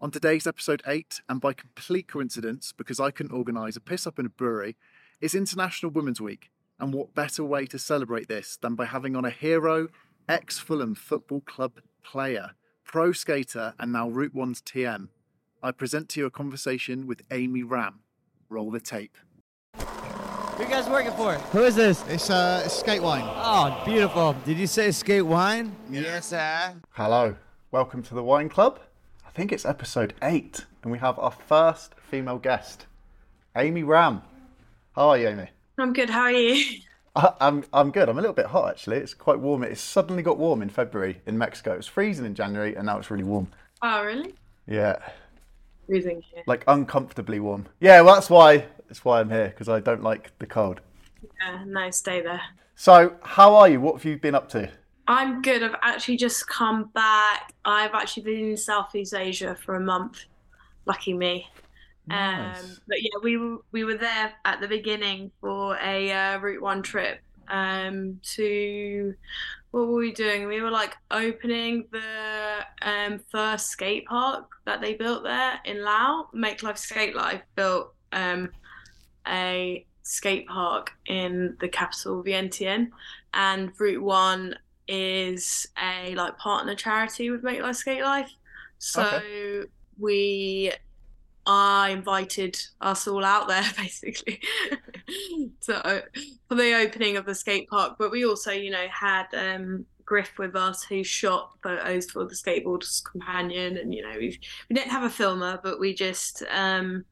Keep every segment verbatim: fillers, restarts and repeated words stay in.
On today's episode eight, and by complete coincidence, because I couldn't organise a piss up in a brewery, it's International Women's Week. And what better way to celebrate this than by having on a hero, ex-Fulham Football Club player, pro skater, and now Route One's T M. I present to you a conversation with Amy Ram. Roll the tape. Who are you guys working for? Who is this? It's uh, it's skate wine. Oh, beautiful. Did you say skate wine? Yes, sir. Hello, welcome to the Wine Club. I think it's episode eight, and we have our first female guest, Amy Ram. How are you, Amy? I'm good, how are you? I, I'm I'm good. I'm a little bit hot, actually. It's quite warm. It's suddenly got warm in February in Mexico. It was freezing in January, and now it's really warm. Oh, really? Yeah. Freezing here. Like uncomfortably warm. Yeah, well, that's why that's why I'm here, because I don't like the cold. Yeah, no, stay there. So, how are you? What have you been up to? I'm good. I've actually just come back. I've actually been in Southeast Asia for a month. Lucky me. Nice. Um, but yeah, we were we were there at the beginning for a uh, Route One trip. Um, to what were we doing? We were like opening the um first skate park that they built there in Laos. Make Life Skate Life built um a skate park in the capital Vientiane, and Route One is a like partner charity with Make Life Skate Life. So Okay. we I invited us all out there basically so for the opening of the skate park, but we also, you know, had um Griff with us who shot photos for the Skateboarders Companion, and you know, we we didn't have a filmer, but we just um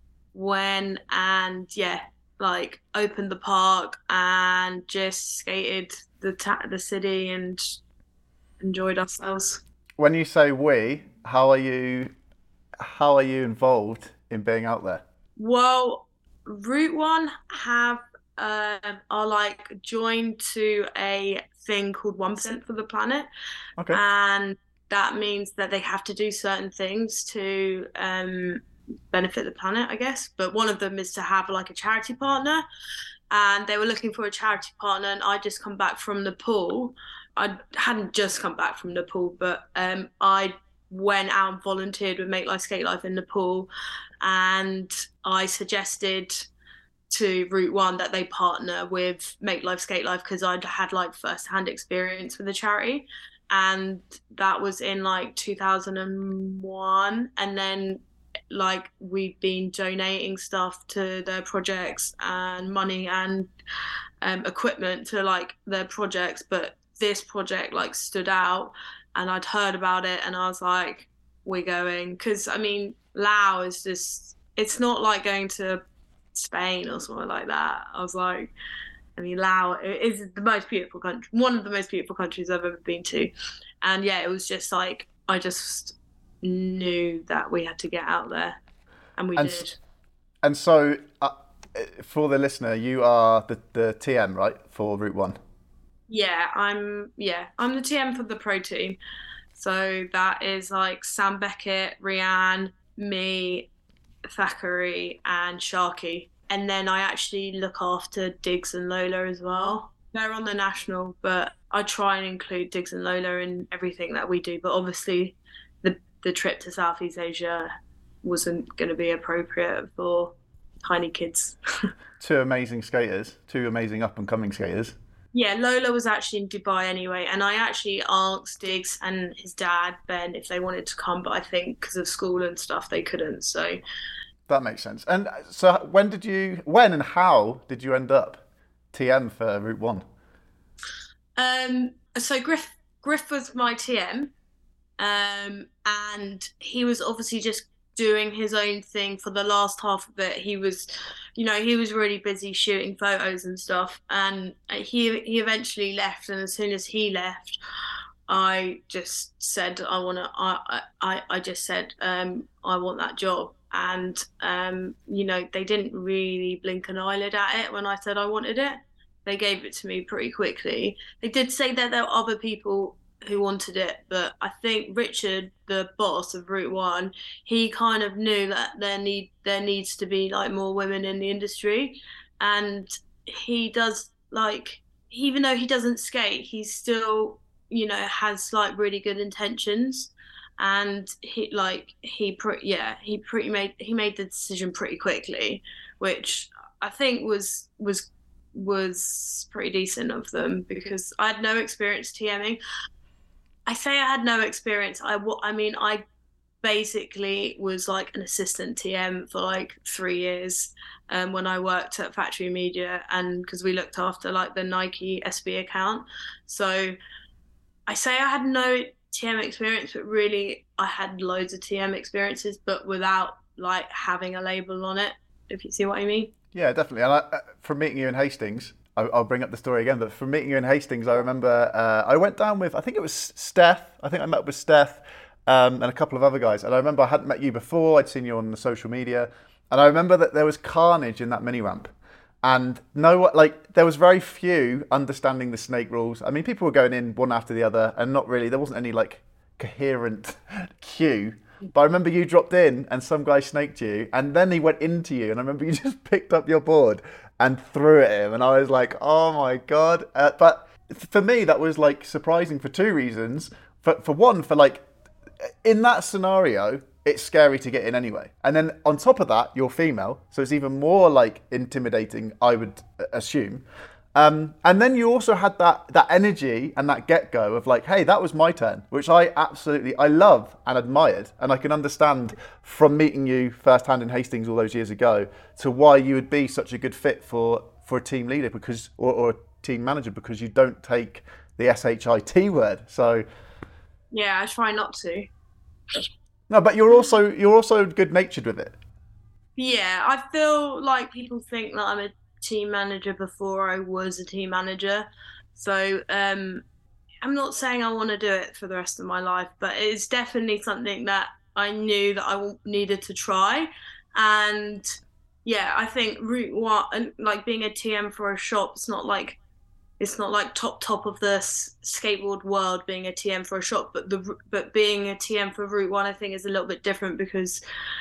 went and yeah, like opened the park and just skated the ta- the city and enjoyed ourselves. When you say we, how are you? How are you involved in being out there? Well, Route One have um, are like joined to a thing called One Percent for the Planet, Okay. and that means that they have to do certain things to um, benefit the planet, I guess. But one of them is to have like a charity partner, and they were looking for a charity partner. And I just come back from Nepal. I hadn't just come back from Nepal, but um, I went out and volunteered with Make Life Skate Life in Nepal, and I suggested to Route One that they partner with Make Life Skate Life because I'd had like first-hand experience with the charity, and that was in like two thousand one, and then like we've been donating stuff to their projects and money and um, equipment to like their projects, but this project like stood out. And I'd heard about it, and I was like, we're going. Because, I mean, Laos is just, it's not like going to Spain or something like that. I was like, I mean, Laos is the most beautiful country, one of the most beautiful countries I've ever been to. And yeah, it was just like, I just knew that we had to get out there. And we And did. s- And so, uh, for the listener, you are the, the T M, right, for Route One? Yeah, I'm yeah, I'm the T M for the pro team. So that is like Sam Beckett, Rianne, me, Thackeray, and Sharky. And then I actually look after Diggs and Lola as well. They're on the national, but I try and include Diggs and Lola in everything that we do. But obviously the the trip to Southeast Asia wasn't going to be appropriate for tiny kids. Two amazing skaters, two amazing up-and-coming skaters. Yeah, Lola was actually in Dubai anyway, and I actually asked Diggs and his dad, Ben, if they wanted to come, but I think because of school and stuff, they couldn't, so... That makes sense. And so, when did you, when and how did you end up T M for Route One? Um, so Griff, Griff was my T M, um, and he was obviously just doing his own thing for the last half of it. He was, you know, he was really busy shooting photos and stuff, and he he eventually left. And as soon as he left, I just said I want to. I I I just said um I want that job, and um you know, they didn't really blink an eyelid at it when I said I wanted it. They gave it to me pretty quickly. They did say that there were other people who wanted it, but I think Richard, the boss of Route One, he kind of knew that there need there needs to be like more women in the industry, and he does like, even though he doesn't skate, he still, you know, has like really good intentions, and he like he pre- yeah he pretty made he made the decision pretty quickly, which I think was was was pretty decent of them because I had no experience TMing. I say I had no experience. I I mean I basically was like an assistant T M for like three years um, when I worked at Factory Media, and because we looked after like the Nike S B account. So I say I had no T M experience, but really I had loads of T M experiences, but without like having a label on it, if you see what I mean. Yeah, definitely. And I, from meeting you in Hastings, I, I'll bring up the story again, but from meeting you in Hastings, I remember uh, I went down with, I think it was Steph. I think I met with Steph um, and a couple of other guys. And I remember I hadn't met you before. I'd seen you on the social media. And I remember that there was carnage in that mini ramp. And no, like there was very few understanding the snake rules. I mean, people were going in one after the other, and not really. There wasn't any like coherent queue. But I remember you dropped in, and some guy snaked you, and then he went into you, and I remember you just picked up your board and threw it at him, and I was like, oh my god! Uh, but for me, that was like surprising for two reasons. For for one, for like in that scenario, it's scary to get in anyway. And then on top of that, you're female, so it's even more like intimidating, I would assume. Um, and then you also had that that energy and that get-go of like, hey, that was my turn, which I absolutely, I love and admired. And I can understand from meeting you firsthand in Hastings all those years ago to why you would be such a good fit for, for a team leader because or, or a team manager, because you don't take the S H I T word. So yeah, I try not to. No, but you're also you're also good-natured with it. Yeah, I feel like people think that I'm a team manager before I was a team manager. So um, I'm not saying I want to do it for the rest of my life, but it's definitely something that I knew that I needed to try. And yeah, I think Route One, like being a T M for a shop, it's not like it's not like top top of the skateboard world being a T M for a shop, but the but being a T M for Route One, I think, is a little bit different because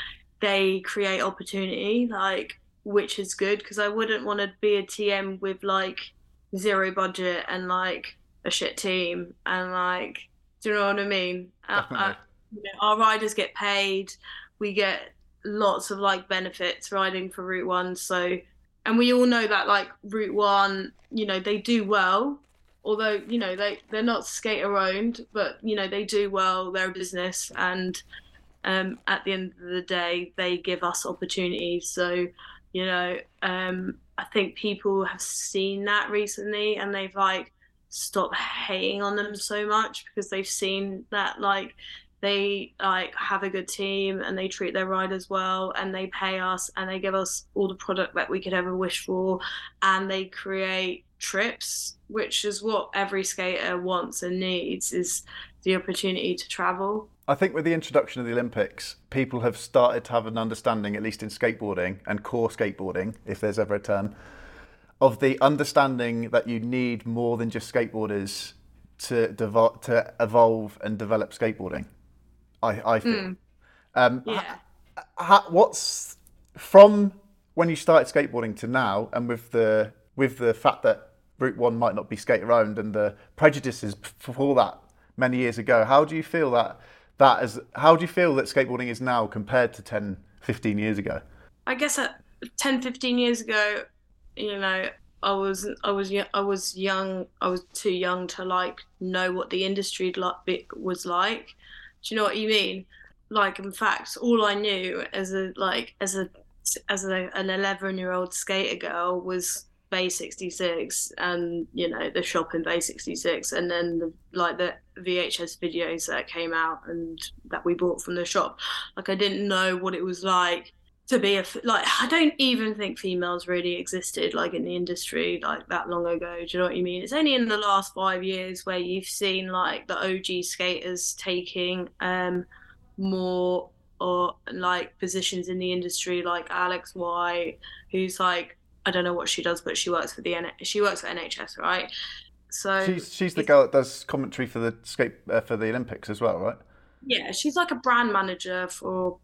they create opportunity, like, which is good, because I wouldn't want to be a T M with like zero budget and like a shit team and like, do you know what I mean? Definitely. Uh, uh, you know, our riders get paid, we get lots of like benefits riding for Route One, so. And we all know that, like, Route One, you know, they do well, although, you know, they, they're not skater owned, but, you know, they do well, they're a business. And um, at the end of the day, they give us opportunities. So, you know, um, I think people have seen that recently and they've, like, stopped hating on them so much because they've seen that, like, they like have a good team and they treat their riders well and they pay us and they give us all the product that we could ever wish for, and they create trips, which is what every skater wants and needs, is the opportunity to travel. I think with the introduction of the Olympics, people have started to have an understanding, at least in skateboarding and core skateboarding, if there's ever a term, of the understanding that you need more than just skateboarders to devo- to evolve and develop skateboarding. I, I feel. Mm. Um, yeah. Ha, ha, what's from when you started skateboarding to now, and with the with the fact that Route One might not be skater owned and the prejudices for that many years ago, how do you feel that that is? How do you feel that skateboarding is now compared to ten, fifteen years ago? I guess at ten, fifteen years ago, you know, I was I was I was young. I was too young to like know what the industry was like. Do you know what you mean? Like, in fact, all I knew as a like as a as a, an eleven year old skater girl was Bay sixty-six, and you know, the shop in Bay sixty-six, and then the, like the V H S videos that came out and that we bought from the shop. Like, I didn't know what it was like to be a like. I don't even think females really existed like in the industry like that long ago. Do you know what you mean? It's only in the last five years where you've seen like the O G skaters taking um more or like positions in the industry, like Alex White, who's like, I don't know what she does, but she works for the N- she works for N H S, right? So she's she's the girl that does commentary for the skate uh, for the Olympics as well, right? Yeah, she's like a brand manager for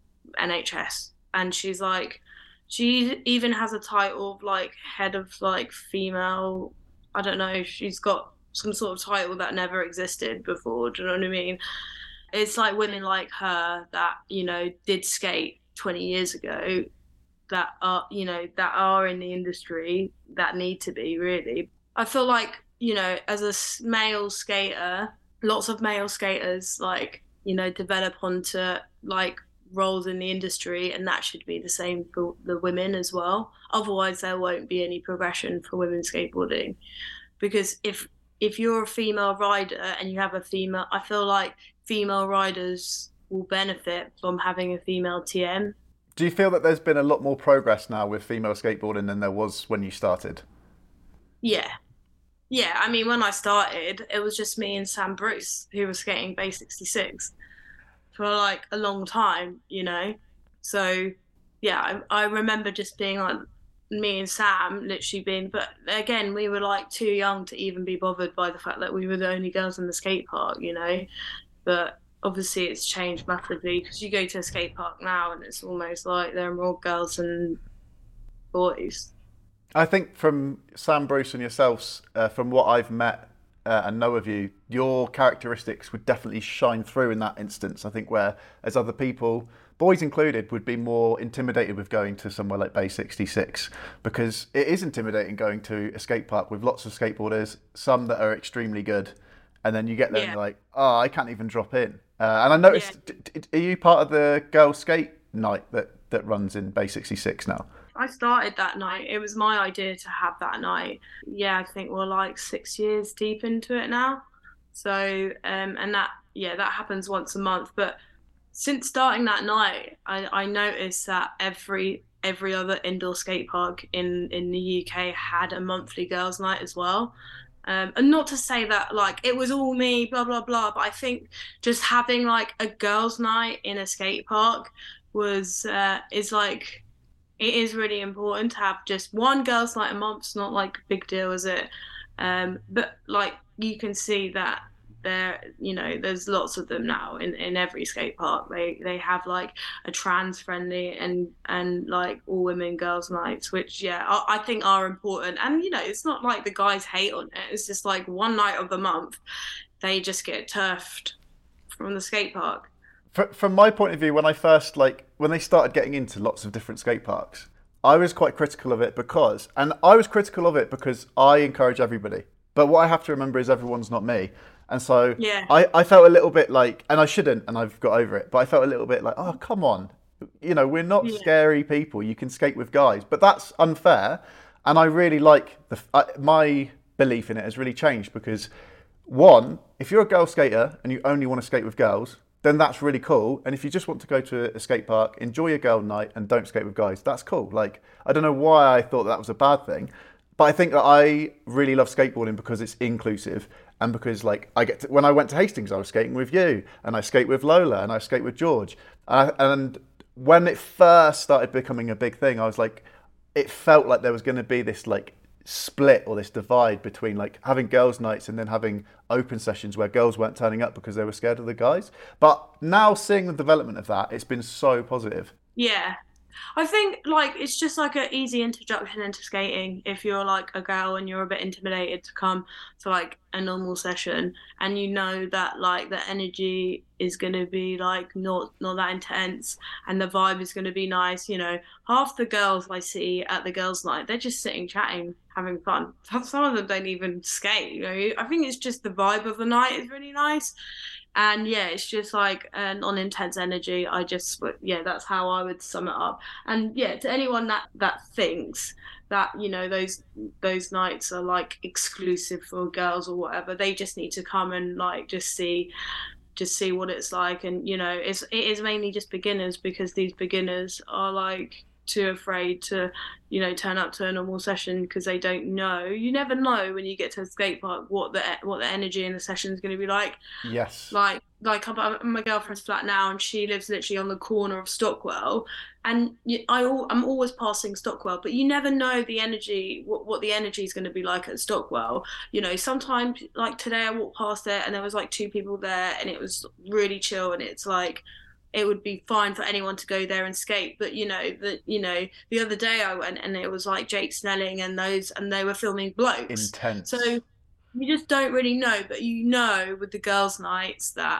N H S. And she's like, she even has a title of like head of like female, I don't know, she's got some sort of title that never existed before, do you know what I mean? it's like women like her that, you know, did skate twenty years ago that are, you know, that are in the industry that need to be really. I feel like, you know, as a male skater, lots of male skaters like, you know, develop onto like roles in the industry, and that should be the same for the women as well. Otherwise there won't be any progression for women skateboarding, because if if you're a female rider and you have a female, I feel like female riders will benefit from having a female T M. Do you feel that there's been a lot more progress now with female skateboarding than there was when you started? Yeah. Yeah, I mean, when I started, it was just me and Sam Bruce who were skating Bay sixty-six for like a long time, you know? So, yeah, I, I remember just being like me and Sam literally being, but again, we were like too young to even be bothered by the fact that we were the only girls in the skate park, you know? But obviously it's changed massively, because you go to a skate park now and it's almost like there are more girls than boys. I think from Sam Bruce and yourselves, uh, from what I've met uh, and know of you, your characteristics would definitely shine through in that instance. I think where as other people, boys included, would be more intimidated with going to somewhere like Bay sixty-six, because it is intimidating going to a skate park with lots of skateboarders, some that are extremely good, and then you get there Yeah. and you're like, oh, I can't even drop in. Uh, and I noticed, Yeah. d- d- are you part of the girls' skate night that, that runs in Bay sixty-six now? I started that night. It was my idea to have that night. Yeah, I think we're like six years deep into it now. So, um, and that, yeah, that happens once a month. But since starting that night, I, I noticed that every every other indoor skate park in, in the U K had a monthly girls' night as well. Um, and not to say that like it was all me, blah blah blah, but I think just having like a girls' night in a skate park was uh, is like. It is really important to have just one girls' night a month. It's not like a big deal, is it? Um, but like you can see that there, you know, there's lots of them now in, in every skate park. They they have like a trans friendly and and like all women girls' nights, which yeah, I, I think are important. And you know, it's not like the guys hate on it. It's just like one night of the month, they just get turfed from the skate park. From my point of view, when I first, like, when they started getting into lots of different skate parks, I was quite critical of it because, and I was critical of it because I encourage everybody. But what I have to remember is everyone's not me. And so Yeah. I, I felt a little bit like, and I shouldn't, and I've got over it, but I felt a little bit like, oh, come on. You know, we're not Yeah. scary people. You can skate with guys. But that's unfair. And I really like, the I, my belief in it has really changed because, one, if you're a girl skater and you only want to skate with girls, then that's really cool. And if you just want to go to a skate park, enjoy your girl night and don't skate with guys, that's cool. Like, I don't know why I thought that was a bad thing, but I think that I really love skateboarding because it's inclusive and because like I get to, when I went to Hastings, I was skating with you and I skate with Lola and I skate with George. And, I, and when it first started becoming a big thing, I was like, it felt like there was going to be this like split or this divide between like having girls' nights and then having open sessions where girls weren't turning up because they were scared of the guys. But now seeing the development of that, it's been so positive. Yeah. I think like it's just like an easy introduction into skating if you're like a girl and you're a bit intimidated to come to like a normal session and you know that like the energy is going to be like not not that intense and the vibe is going to be nice. You know, half the girls I see at the girls' night, they're just sitting chatting, having fun. Some of them don't even skate, you know. I think it's just the vibe of the night is really nice. And yeah, it's just like a non-intense energy. I just, yeah, that's how I would sum it up. And yeah, to anyone that that thinks that, you know, those those nights are like exclusive for girls or whatever, they just need to come and like just see just see what it's like. And you know, it's it is mainly just beginners because these beginners are like too afraid to, you know, turn up to a normal session because they don't know. You never know when you get to a skate park what the what the energy in the session is going to be like. Yes. Like, like I'm at my girlfriend's flat now, and she lives literally on the corner of Stockwell, and you- I al- I'm always passing Stockwell, but you never know the energy, what what the energy is going to be like at Stockwell. You know, sometimes like today I walked past it and there was like two people there, and it was really chill, and it's like. It would be fine for anyone to go there and skate, but you know the you know the other day I went and it was like Jake Snelling and those and they were filming blokes. Intense. So you just don't really know, but you know with the girls' nights that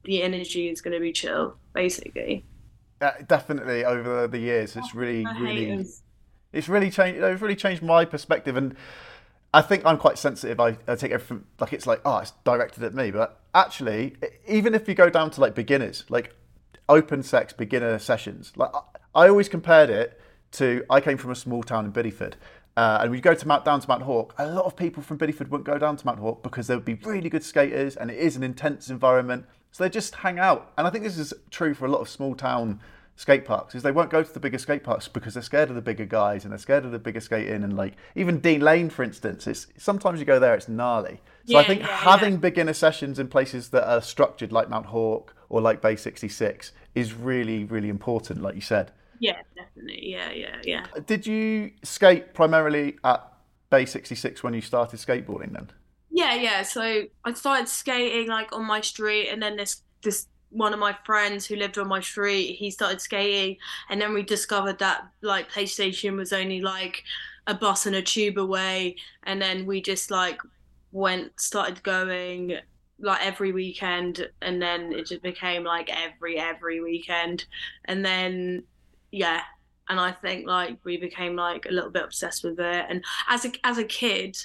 the energy is going to be chill, basically. Uh, definitely over the years, it's really, I really, hate us. it's really changed. It's really changed my perspective, and I think I'm quite sensitive. I, I take everything like it's like, oh, it's directed at me, but actually, even if you go down to like beginners, like open sex beginner sessions, like I, I always compared it to. I came from a small town in Bideford. Uh, and we go to Mount down to Mount Hawke. A lot of people from Bideford wouldn't go down to Mount Hawke because there would be really good skaters, and it is an intense environment. So they just hang out. And I think this is true for a lot of small town skate parks. Is they won't go to the bigger skate parks because they're scared of the bigger guys and they're scared of the bigger skating. And like even Dean Lane, for instance, it's sometimes you go there, it's gnarly. So Yeah, I think yeah, having yeah. beginner sessions in places that are structured like Mount Hawke or like Bay sixty-six is really, really important, like you said. Yeah, definitely. Yeah, yeah, yeah. Did you skate primarily at Bay sixty-six when you started skateboarding then? Yeah, yeah. So I started skating like on my street, and then this this one of my friends who lived on my street, he started skating, and then we discovered that like PlayStation was only like a bus and a tube away, and then we just like went started going like every weekend, and then it just became like every every weekend, and then yeah. And I think like we became like a little bit obsessed with it. And as a as a kid,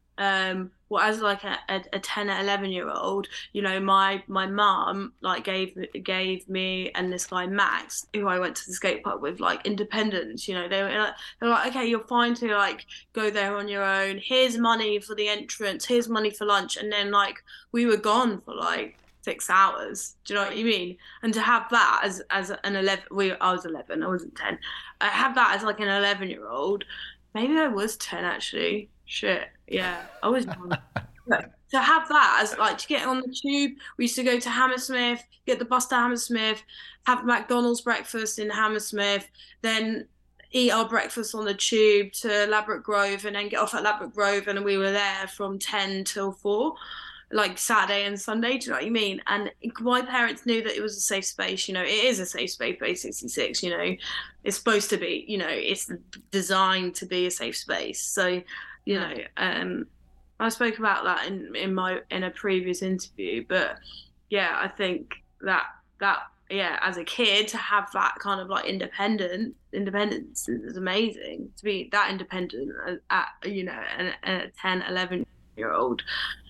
um, well, as like a, a, a ten or eleven year old, you know, my my mum like gave gave me and this guy Max, who I went to the skate park with, like independence. You know, they were like, they were like, okay, you're fine to like go there on your own. Here's money for the entrance. Here's money for lunch. And then like we were gone for like six hours. Do you know what you mean? And to have that as as an eleven, we I was eleven, I wasn't ten. I have that as like an eleven year old. Maybe I was ten actually. Shit, yeah, I was young. But to have that as like to get on the tube, we used to go to Hammersmith, get the bus to Hammersmith, have McDonald's breakfast in Hammersmith, then eat our breakfast on the tube to Ladbroke Grove, and then get off at Ladbroke Grove, and we were there from ten till four. Like Saturday and Sunday, do you know what I mean? And my parents knew that it was a safe space. You know, it is a safe space, Bay sixty-six. You know, it's supposed to be. You know, it's designed to be a safe space. So, you know, um, I spoke about that in in my in a previous interview. But yeah, I think that that yeah, as a kid to have that kind of like independent independence is amazing. To be that independent at, you know, a ten, eleven year old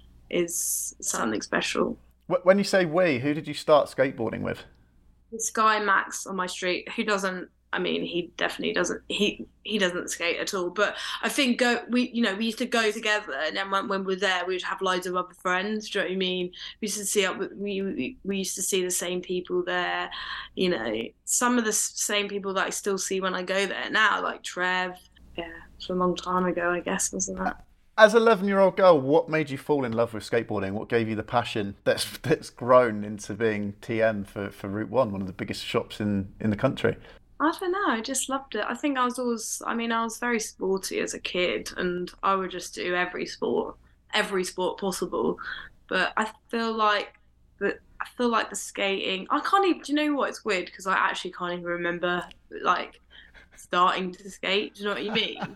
is something special. When you say we, who did you start skateboarding with? This guy Max on my street, who doesn't, I mean, he definitely doesn't, he he doesn't skate at all. But I think go we you know we used to go together, and then when, when we were there, we would have loads of other friends. Do you know what I mean? We used to see up, we we, we used to see the same people there. You know, some of the same people that I still see when I go there now, like Trev. Yeah, it's a long time ago, I guess, wasn't that? As an eleven-year-old girl, what made you fall in love with skateboarding? What gave you the passion that's that's grown into being T M for, for Route One, one of the biggest shops in, in the country? I don't know. I just loved it. I think I was always, I mean, I was very sporty as a kid, and I would just do every sport, every sport possible. But I feel like that, I feel like the skating, I can't even, do you know what? It's weird because I actually can't even remember like starting to skate. Do you know what you mean?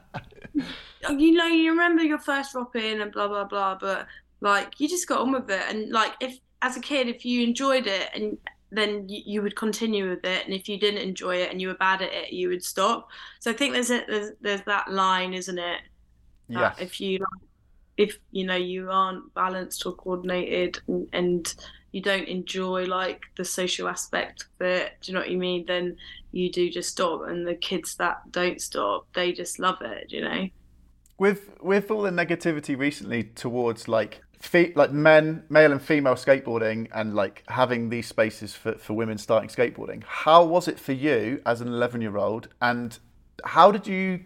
You know, you remember your first drop in and blah blah blah, but like you just got on with it. And like if as a kid, if you enjoyed it, and then you, you would continue with it, and if you didn't enjoy it and you were bad at it, you would stop. So I think there's a, there's there's that line, isn't it? Yes. That if you if you know you aren't balanced or coordinated, and, and you don't enjoy like the social aspect of it, do you know what you mean? Then you do just stop. And the kids that don't stop, they just love it, you know. With with all the negativity recently towards like fe- like men, male and female skateboarding, and like having these spaces for, for women starting skateboarding, how was it for you as an eleven-year-old, and how did you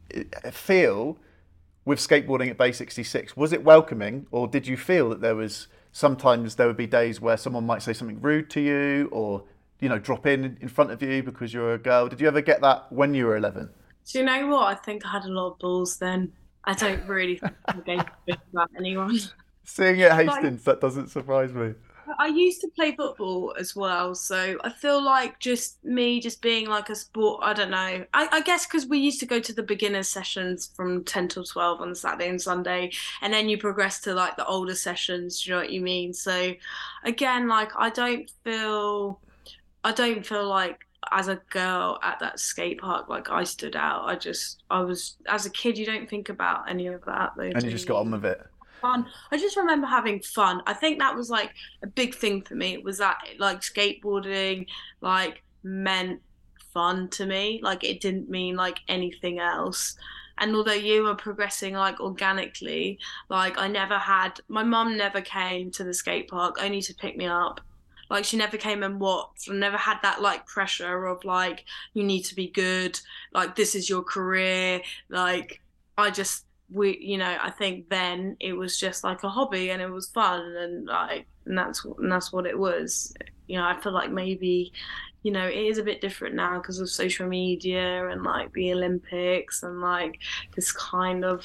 feel with skateboarding at Bay sixty-six? Was it welcoming, or did you feel that there was sometimes there would be days where someone might say something rude to you, or you know drop in in front of you because you're a girl? Did you ever get that when you were eleven? Do you know what? I think I had a lot of balls then. I don't really think I gave a bit about anyone. Seeing it at Hastings, that doesn't surprise me. I used to play football as well, so I feel like just me just being like a sport, I don't know. I, I guess because we used to go to the beginner sessions from ten till twelve on Saturday and Sunday, and then you progress to like the older sessions, do you know what you mean? So again, like I don't feel, I don't feel like as a girl at that skate park, like I stood out. I just, I was, as a kid, you don't think about any of that. Though, And you just got on with it. Fun. I just remember having fun. I think that was like a big thing for me. Was that like skateboarding like meant fun to me? Like it didn't mean like anything else. And although you were progressing like organically, like I never had, my mum never came to the skate park only to pick me up. Like she never came and watched, and never had that like pressure of like you need to be good, like this is your career. Like I just we you know I think then it was just like a hobby and it was fun, and like and that's and that's what it was. You know, I feel like maybe you know it is a bit different now because of social media and like the Olympics and like this kind of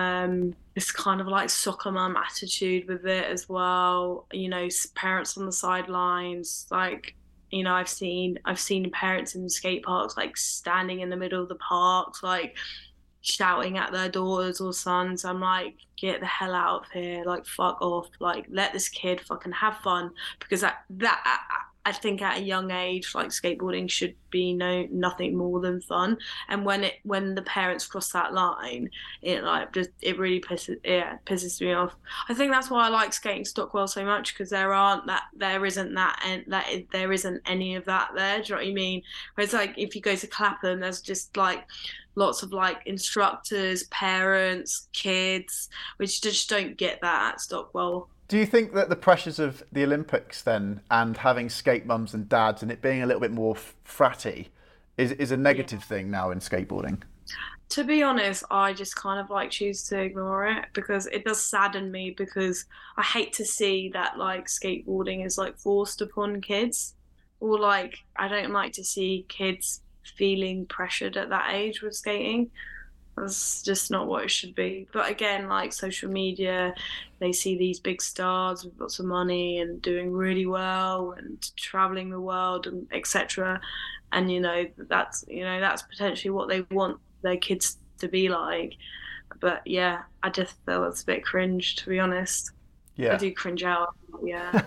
um this kind of like soccer mum attitude with it as well. You know, parents on the sidelines, like you know I've seen I've seen parents in skate parks like standing in the middle of the parks like shouting at their daughters or sons. I'm like, get the hell out of here, like fuck off, like let this kid fucking have fun, because that that I think at a young age like skateboarding should be no nothing more than fun. And when it when the parents cross that line, it like just it really pisses yeah pisses me off. I think that's why I like skating Stockwell so much, because there aren't that there isn't that and that there isn't any of that there. Do you know what I mean? Whereas like if you go to Clapham, there's just like lots of like instructors, parents, kids, which just don't get that at Stockwell. Do you think that the pressures of the Olympics then, and having skate mums and dads and it being a little bit more fratty is, is a negative yeah. thing now in skateboarding? To be honest, I just kind of like choose to ignore it, because it does sadden me, because I hate to see that like skateboarding is like forced upon kids, or like I don't like to see kids feeling pressured at that age with skating. That's just not what it should be. But again, like social media, they see these big stars with lots of money and doing really well and traveling the world and et cetera. And you know that's you know that's potentially what they want their kids to be like. But yeah, I just feel it's a bit cringe, to be honest. Yeah, I do cringe out. Yeah.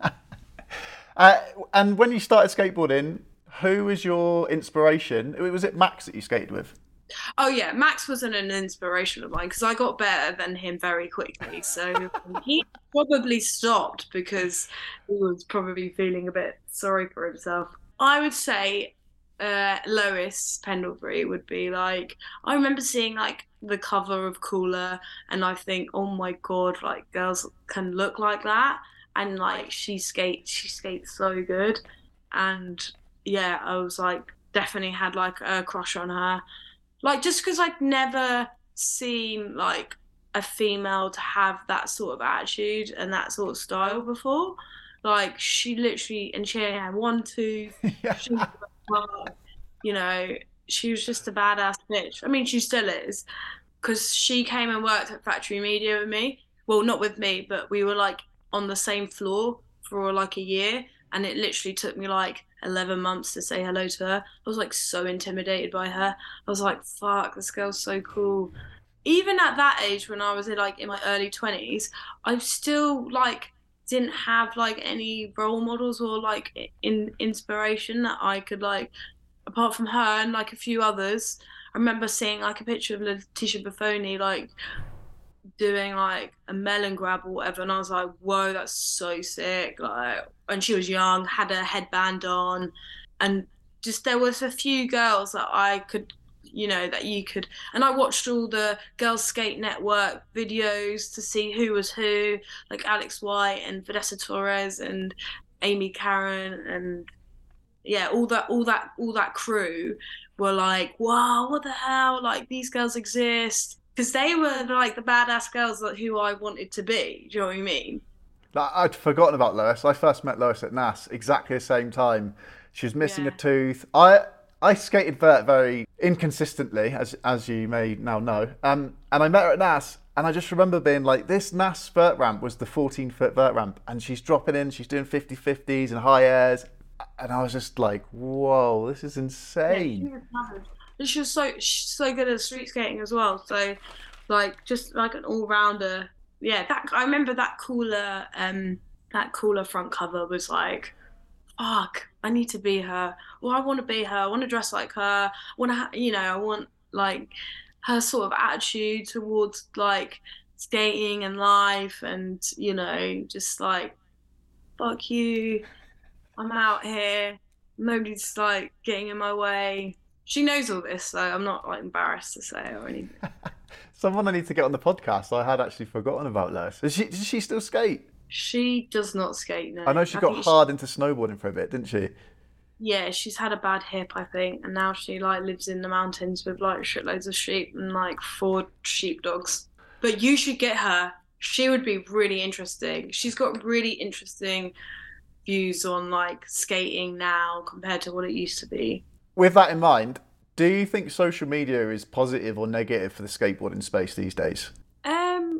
uh, and when you started skateboarding, who was your inspiration? Was it Max that you skated with? Oh yeah, Max wasn't an inspiration of mine because I got better than him very quickly. So he probably stopped because he was probably feeling a bit sorry for himself. I would say uh, Lois Pendlebury would be like, I remember seeing like the cover of Cooler and I think, oh my God, like girls can look like that. And like she skates, she skates so good. And yeah, I was like, definitely had like a crush on her. Like, just because I'd never seen, like, a female to have that sort of attitude and that sort of style before. Like, she literally, and she had one tooth, yeah. she was, you know, she was just a badass bitch. I mean, she still is, because she came and worked at Factory Media with me. Well, not with me, but we were, like, on the same floor for, like, a year. And it literally took me like eleven months to say hello to her. I was like so intimidated by her. I was like, fuck, this girl's so cool. Even at that age, when I was in like in my early twenties, I still like didn't have like any role models or like in inspiration that I could like, apart from her and like a few others. I remember seeing like a picture of Letitia Buffoni like doing like a melon grab or whatever, and I was like, whoa, that's so sick. Like, and she was young, had a headband on, and just there was a few girls that I could, you know, that you could, and I watched all the Girls Skate Network videos to see who was who, like Alex White and Vanessa Torres and Amy Karen, and yeah, all that all that all that crew were like, wow, what the hell, like these girls exist. Because they were like the badass girls that who I wanted to be. Do you know what I mean? I'd forgotten about Lois. I first met Lois at N A S exactly the same time. She was missing yeah. a tooth. I I skated vert very inconsistently, as as you may now know. Um, and I met her at N A S, And I just remember being like, this N A S vert ramp was the fourteen foot vert ramp, and she's dropping in, she's doing fifty fifties and high airs, and I was just like, whoa, this is insane. Yeah, and she was so she's so good at street skating as well. So, like, just like an all rounder. Yeah, that I remember that cooler, um, that cooler front cover was like, fuck, I need to be her. Well, I want to be her. I want to dress like her. I want to, ha- you know, I want like her sort of attitude towards like skating and life, and you know, just like, fuck you. I'm out here. Nobody's like getting in my way. She knows all this, so I'm not like embarrassed to say it or anything. Someone I need to get on the podcast. I had actually forgotten about this. Does she, does she still skate? She does not skate, no. I know she I got think hard into snowboarding for a bit, didn't she? Yeah, she's had a bad hip, I think, and now she like lives in the mountains with like shitloads of sheep and like four sheepdogs. But you should get her. She would be really interesting. She's got really interesting views on like skating now compared to what it used to be. With that in mind, do you think social media is positive or negative for the skateboarding space these days? Um,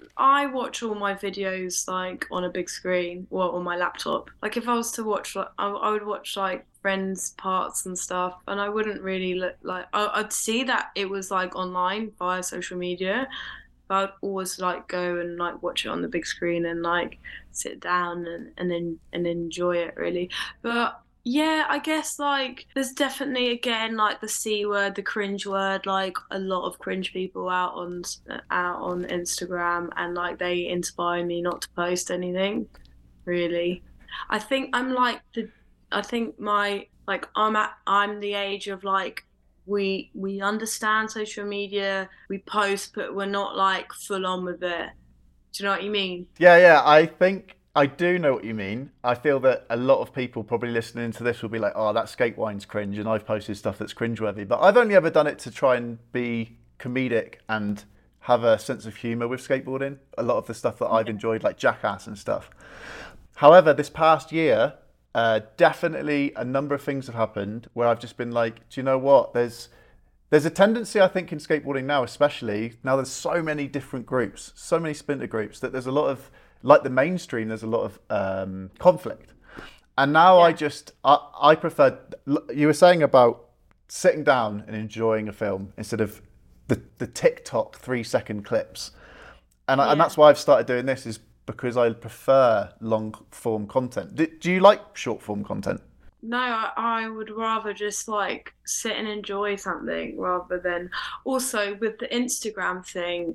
I watch all my videos like on a big screen or on my laptop. Like if I was to watch, like I, I would watch like friends' parts and stuff, and I wouldn't really look like I, I'd see that it was like online via social media. But I'd always like go and like watch it on the big screen and like sit down and and then and enjoy it really. But yeah, I guess like there's definitely again like the C word, the cringe word, like a lot of cringe people out on out on Instagram, and like they inspire me not to post anything, really. I think I'm like the I think my like I'm at I'm the age of like we we understand social media, we post, but we're not like full on with it. Do you know what you mean? Yeah, yeah, I think I do know what you mean. I feel that a lot of people probably listening to this will be like, oh, that skate wine's cringe, and I've posted stuff that's cringeworthy. But I've only ever done it to try and be comedic and have a sense of humour with skateboarding. A lot of the stuff that I've enjoyed, like Jackass and stuff. However, this past year, uh, definitely a number of things have happened where I've just been like, do you know what? There's there's a tendency, I think, in skateboarding now, especially, now there's so many different groups, so many splinter groups, that there's a lot of, like the mainstream, there's a lot of um, conflict. And now Yeah. I just, I, I prefer, you were saying about sitting down and enjoying a film instead of the, the TikTok three second clips. And, I, and Yeah. that's why I've started doing this, is because I prefer long form content. Do, do you like short form content? No, I, I would rather just like sit and enjoy something rather than also with the Instagram thing.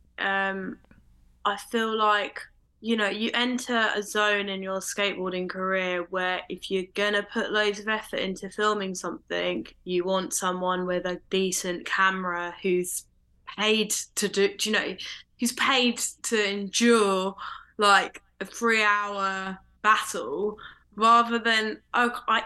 Um, I feel like, you know, you enter a zone in your skateboarding career where if you're gonna put loads of effort into filming something, you want someone with a decent camera who's paid to do, do you know, who's paid to endure like a three hour battle rather than, oh, I,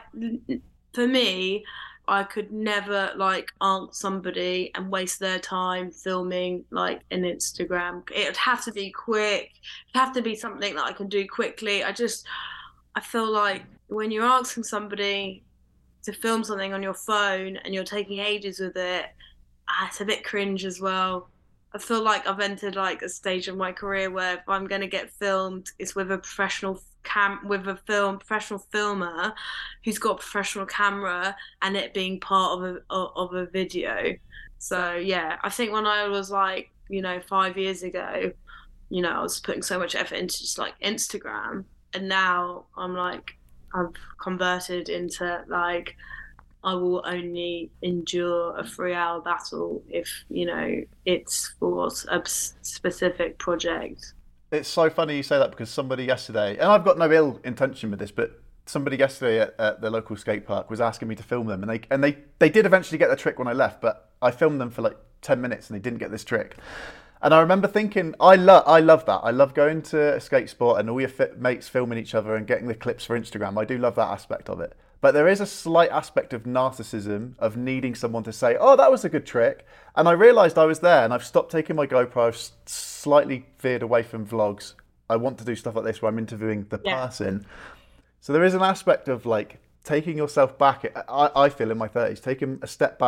for me, I could never like ask somebody and waste their time filming like an Instagram. It would have to be quick. It'd have to be something that I can do quickly. I just, I feel like when you're asking somebody to film something on your phone and you're taking ages with it, ah, it's a bit cringe as well. I feel like I've entered like a stage of my career where if I'm going to get filmed, it's with a professional cam with a film professional filmer who's got a professional camera, and it being part of a of a video. So yeah, I think when I was like, you know, five years ago, you know, I was putting so much effort into just like Instagram, and now I'm like, I've converted into like, I will only endure a three-hour battle if, you know, it's for a specific project. It's so funny you say that, because somebody yesterday, and I've got no ill intention with this, but somebody yesterday at, at the local skate park was asking me to film them, and they and they, they did eventually get the trick when I left, but I filmed them for like ten minutes and they didn't get this trick. And I remember thinking, I love I love that. I love going to a skate spot and all your fit mates filming each other and getting the clips for Instagram. I do love that aspect of it. But there is a slight aspect of narcissism, of needing someone to say, oh, that was a good trick. And I realised I was there, and I've stopped taking my GoPro. I've slightly veered away from vlogs. I want to do stuff like this where I'm interviewing the Yeah. person. So there is an aspect of like taking yourself back. I, I feel in my thirties, taking a step back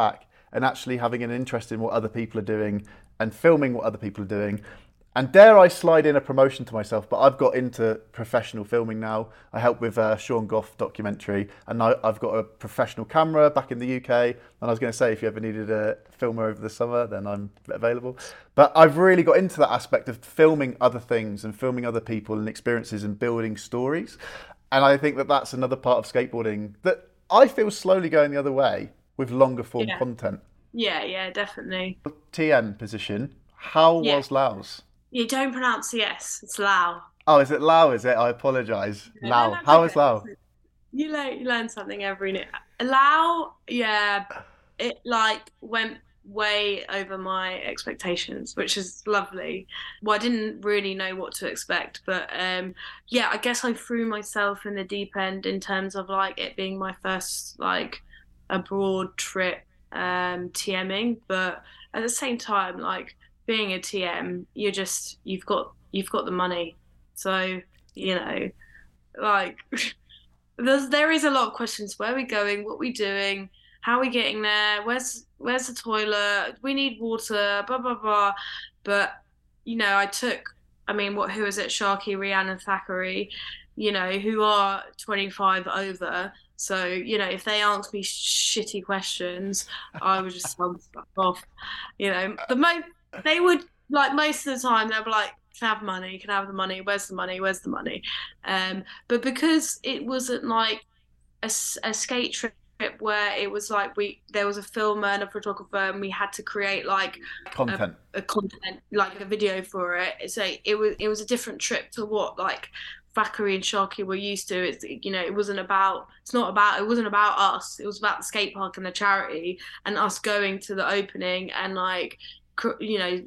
and actually having an interest in what other people are doing and filming what other people are doing. And dare I slide in a promotion to myself, but I've got into professional filming now. I help with a Sean Goff documentary, and now I've got a professional camera back in the U K. And I was going to say, if you ever needed a filmer over the summer, then I'm available. But I've really got into that aspect of filming other things and filming other people and experiences and building stories. And I think that that's another part of skateboarding that I feel slowly going the other way with longer form Yeah. content. Yeah, yeah, definitely. T M position, how Yeah. was Laos? You don't pronounce the S. It's Lao. Oh, is it Lao, is it? I apologise. No, Lao. that's How okay. is Lao? You learn, you learn something every day. Lao, yeah, it like went way over my expectations, which is lovely. Well, I didn't really know what to expect, but um, yeah, I guess I threw myself in the deep end in terms of like it being my first like abroad trip, um, TMing. But at the same time, like being a T M, you're just you've got you've got the money, so you know, like. There's, there is a lot of questions. Where are we going? What are we doing? How are we getting there? Where's where's the toilet? We need water, blah, blah, blah. But, you know, I took, I mean, what, who is it? Sharky, Rhiannon, and Thackeray, you know, who are twenty-five over. So, you know, if they ask me shitty questions, I would just tell them to fuck off. You know, the mo- they would, like, most of the time, they'd be like, can I have money, can I have the money, where's the money, where's the money? Um, but because it wasn't like a, a skate trip where it was like we there was a filmer and a photographer and we had to create like Content. a, a content, like a video for it. So it was it was a different trip to what like Thackeray and Sharky were used to. It's, you know, it wasn't about, it's not about, it wasn't about us. It was about the skate park and the charity and us going to the opening and like, you know,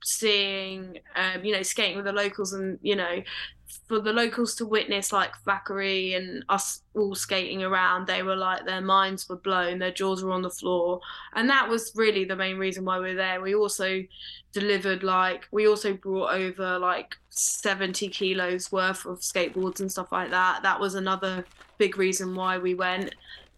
seeing, um, you know, skating with the locals and, you know, for the locals to witness like Thackeray and us all skating around, they were like, their minds were blown, their jaws were on the floor. And that was really the main reason why we were there. We also delivered like, we also brought over like seventy kilos worth of skateboards and stuff like that. That was another big reason why we went.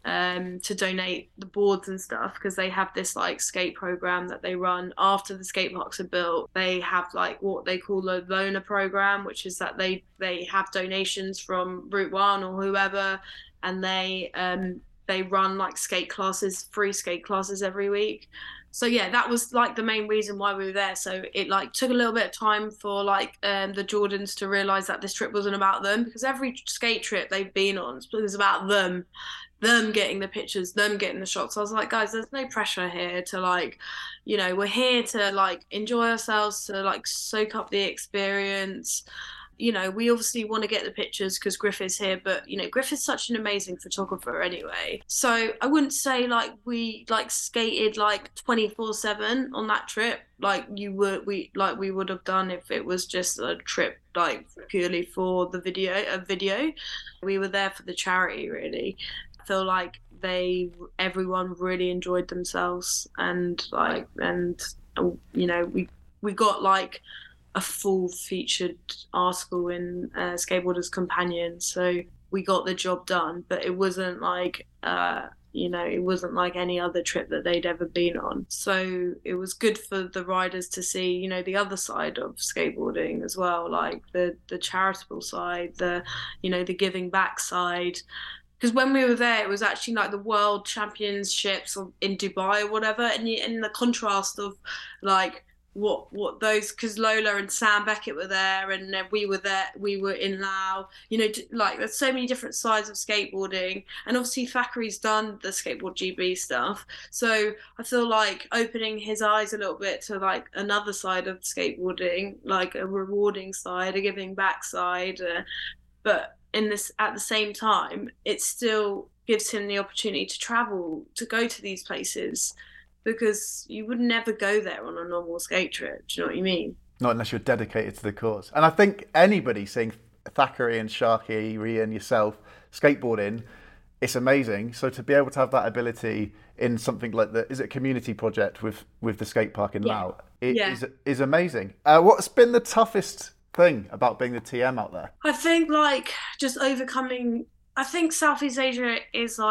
Um, to donate the boards and stuff, because they have this like skate program that they run after the skate parks are built. They have like what they call the loaner program, which is that they they have donations from Route One or whoever, and they um, they run like skate classes, free skate classes every week. So yeah, that was like the main reason why we were there. So it like took a little bit of time for like um, the Jordans to realize that this trip wasn't about them, because every skate trip they've been on is about them. them getting the pictures, them getting the shots. I was like, guys, there's no pressure here to like, you know, we're here to like enjoy ourselves, to like soak up the experience. You know, we obviously want to get the pictures because Griff is here, but you know, Griff is such an amazing photographer anyway. So I wouldn't say like we like skated like twenty-four seven on that trip, like you would we like we would have done if it was just a trip like purely for the video, a video. We were there for the charity, really. Feel like they everyone really enjoyed themselves, and like and you know we we got like a full featured article in uh, Skateboarders Companion, so we got the job done. But it wasn't like uh you know it wasn't like any other trip that they'd ever been on, so it was good for the riders to see, you know, the other side of skateboarding as well, like the the charitable side, the you know the giving back side. Because when we were there, it was actually like the World Championships in Dubai or whatever, and in the contrast of like what what those, because Lola and Sam Beckett were there, and then we were there, we were in Lao. You know, like there's so many different sides of skateboarding, and obviously Thackeray's done the Skateboard G B stuff, so I feel like opening his eyes a little bit to like another side of skateboarding, like a rewarding side, a giving back side, uh, but. In this, at the same time, it still gives him the opportunity to travel, to go to these places, because you would never go there on a normal skate trip. Do you know what I mean? Not unless you're dedicated to the cause. And I think anybody seeing Thackeray and Sharky, Rhea and yourself skateboarding, it's amazing. So to be able to have that ability in something like the, is it a community project with, with the skate park in Yeah. Lao, it Yeah. is, is amazing. Uh, what's been the toughest thing about being the T M out there? I think like just overcoming. I think Southeast Asia is like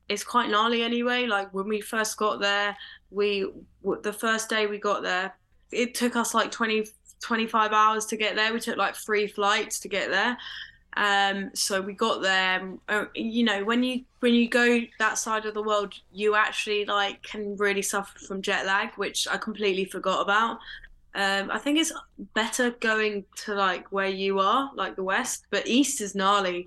it's quite gnarly anyway. Like when we first got there, we the first day we got there, it took us like twenty, twenty-five hours to get there. We took like three flights to get there. Um, so we got there, uh, you know, when you when you go that side of the world, you actually like can really suffer from jet lag, which I completely forgot about. Um, I think it's better going to like where you are, like the West, but East is gnarly.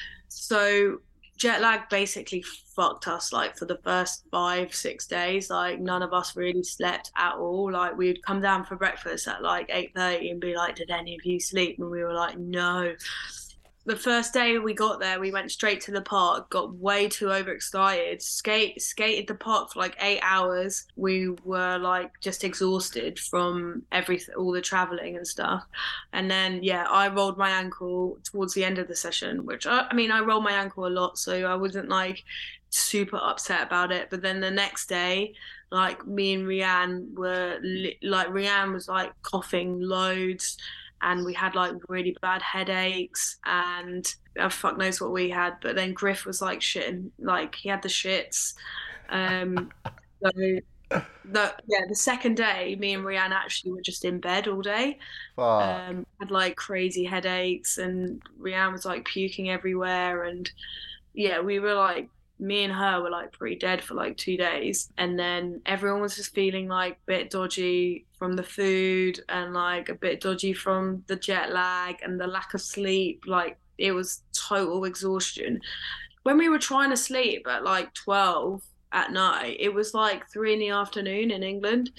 So jet lag basically fucked us like for the first five, six days. Like none of us really slept at all. Like we'd come down for breakfast at like eight thirty and be like, did any of you sleep? And we were like, no. The first day we got there, we went straight to the park, got way too overexcited, skate, skated the park for like eight hours. We were like just exhausted from everything, all the traveling and stuff. And then, yeah, I rolled my ankle towards the end of the session, which I, I mean, I rolled my ankle a lot, so I wasn't like super upset about it. But then the next day, like me and Rianne were li- like, Rianne was like coughing loads. And we had like really bad headaches, and oh, fuck knows what we had. But then Griff was like shitting, like he had the shits. Um, so the yeah, the second day, me and Rianne actually were just in bed all day. Um, had like crazy headaches, and Rianne was like puking everywhere, and yeah, we were like. Me and her were like pretty dead for like two days, and then everyone was just feeling like a bit dodgy from the food and like a bit dodgy from the jet lag and the lack of sleep. Like it was total exhaustion. When we were trying to sleep at like twelve at night, it was like three in the afternoon in England.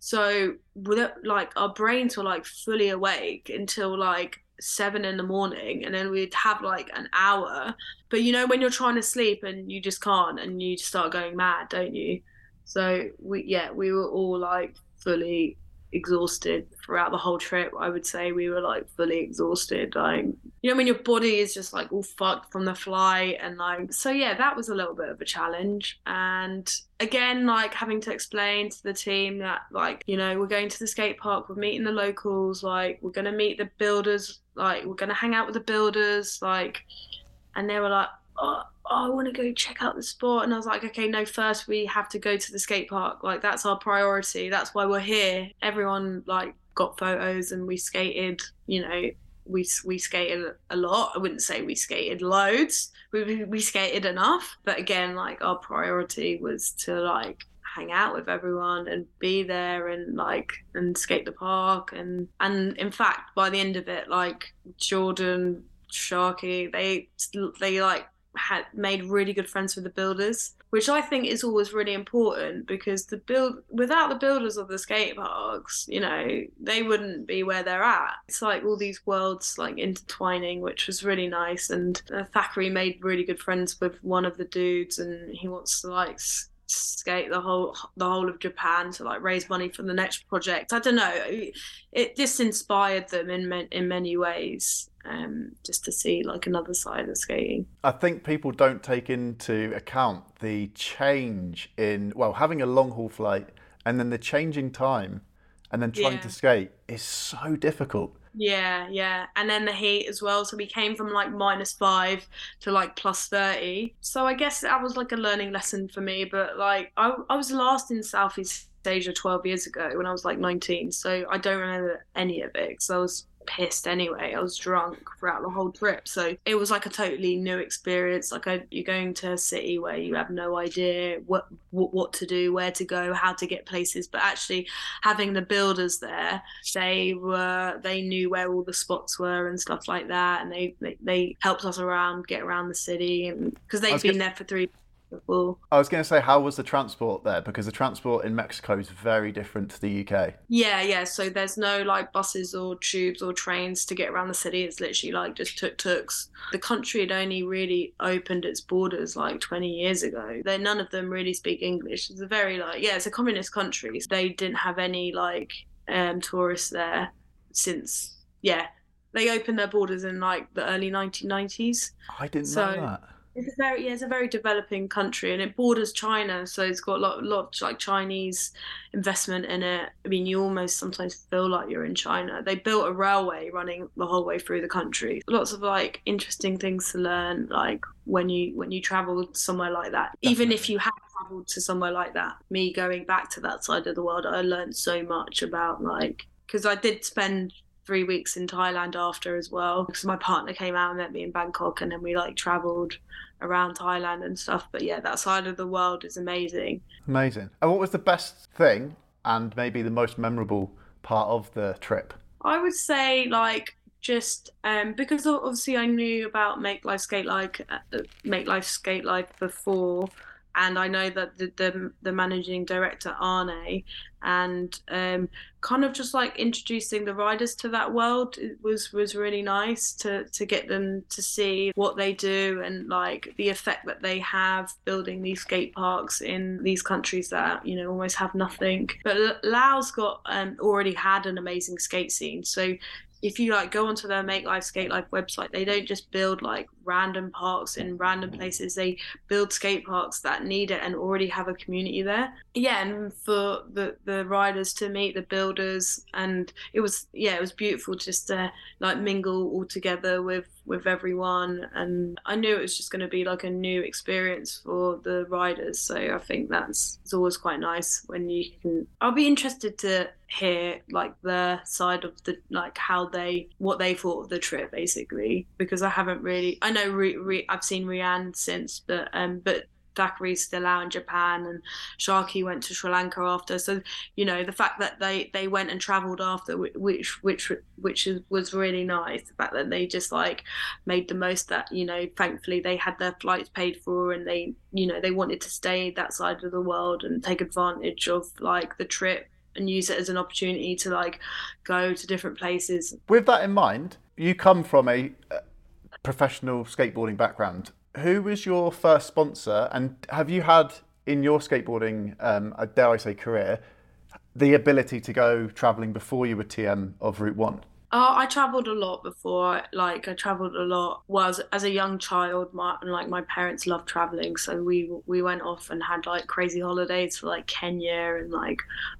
So like our brains were like fully awake until like seven in the morning, and then we'd have like an hour. But you know when you're trying to sleep and you just can't, and you just start going mad, don't you? So we yeah we were all like fully exhausted throughout the whole trip. I would say we were like fully exhausted, like you know when your body is just like all fucked from the flight. And like so yeah that was a little bit of a challenge. And again, like having to explain to the team that like you know we're going to the skate park, we're meeting the locals, like we're going to meet the builders, like we're going to hang out with the builders, like and they were like oh, oh I want to go check out the sport. And I was like, okay, no, first we have to go to the skate park, like that's our priority, that's why we're here. Everyone like got photos, and we skated, you know we we skated a lot. I wouldn't say we skated loads, we we skated enough, but again, like our priority was to like hang out with everyone and be there and like and skate the park. And and in fact by the end of it, like Jordan, Sharky, they they like had made really good friends with the builders, which I think is always really important, because the build without the builders of the skate parks, you know, they wouldn't be where they're at. It's like all these worlds like intertwining, which was really nice. And uh, Thackeray made really good friends with one of the dudes, and he wants to like skate the whole the whole of Japan to like raise money for the next project. I don't know, it, it just inspired them in in many ways. Um, just to see like another side of skating. I think people don't take into account the change in, well, having a long haul flight and then the changing time and then trying yeah. to skate is so difficult. Yeah, yeah. And then the heat as well. So we came from like minus five to like plus thirty. So I guess that was like a learning lesson for me. But like I, I was last in Southeast Asia twelve years ago when I was like nineteen. So I don't remember any of it because I was pissed anyway. I was drunk throughout the whole trip, so it was like a totally new experience. Like I, you're going to a city where you have no idea what, what what to do, where to go, how to get places. But actually having the builders there, they were they knew where all the spots were and stuff like that, and they they, they helped us around get around the city, and because they've been gonna... there for three before. I was going to say, how was the transport there? Because the transport in Mexico is very different to the U K. Yeah, yeah. So there's no like buses or tubes or trains to get around the city. It's literally like just tuk-tuks. The country had only really opened its borders like twenty years ago. They none of them really speak English. It's a very like yeah, it's a communist country. They didn't have any like um, tourists there since yeah. They opened their borders in like the early nineteen nineties. I didn't so, know that. It's a very, yeah, it's a very developing country, and it borders China, so it's got a lot, lot of like Chinese investment in it. I mean, you almost sometimes feel like you're in China. They built a railway running the whole way through the country. Lots of like interesting things to learn, like when you when you travel somewhere like that. Even if Definitely. you have traveled to somewhere like that, me going back to that side of the world, I learned so much about like because I did spend three weeks in Thailand after as well because my partner came out and met me in Bangkok, and then we like traveled around Thailand and stuff. But yeah, that side of the world is amazing. Amazing. And what was the best thing and maybe the most memorable part of the trip? I would say like just um because obviously I knew about Make Life Skate Like uh, Make Life Skate Life before, and I know that the the, the managing director Arne, and um kind of just like introducing the riders to that world it was was really nice to to get them to see what they do and like the effect that they have building these skate parks in these countries that you know almost have nothing. But Laos got um already had an amazing skate scene, so if you like go onto their Make Life Skate Life website, they don't just build like random parks in random places. They build skate parks that need it and already have a community there. Yeah, and for the the riders to meet the builders, and it was yeah, it was beautiful just to like mingle all together with with everyone. And I knew it was just going to be like a new experience for the riders. So I think that's it's always quite nice when you can. I'll be interested to hear like their side of the like how they what they thought of the trip basically, because I haven't really I know Re, Re, I've seen Rianne since, but um but Thackeray's still out in Japan, and Sharky went to Sri Lanka after. So you know the fact that they they went and traveled after, which which which was really nice. The fact that they just like made the most that you know thankfully they had their flights paid for, and they you know they wanted to stay that side of the world and take advantage of like the trip and use it as an opportunity to like go to different places. With that in mind, you come from a uh, professional skateboarding background. Who was your first sponsor, and have you had in your skateboarding, um, dare I say, career, the ability to go travelling before you were T M of Route One? Oh, I travelled a lot before. Like I travelled a lot. Well, as, as a young child, my and like my parents loved travelling, so we we went off and had like crazy holidays for like Kenya and like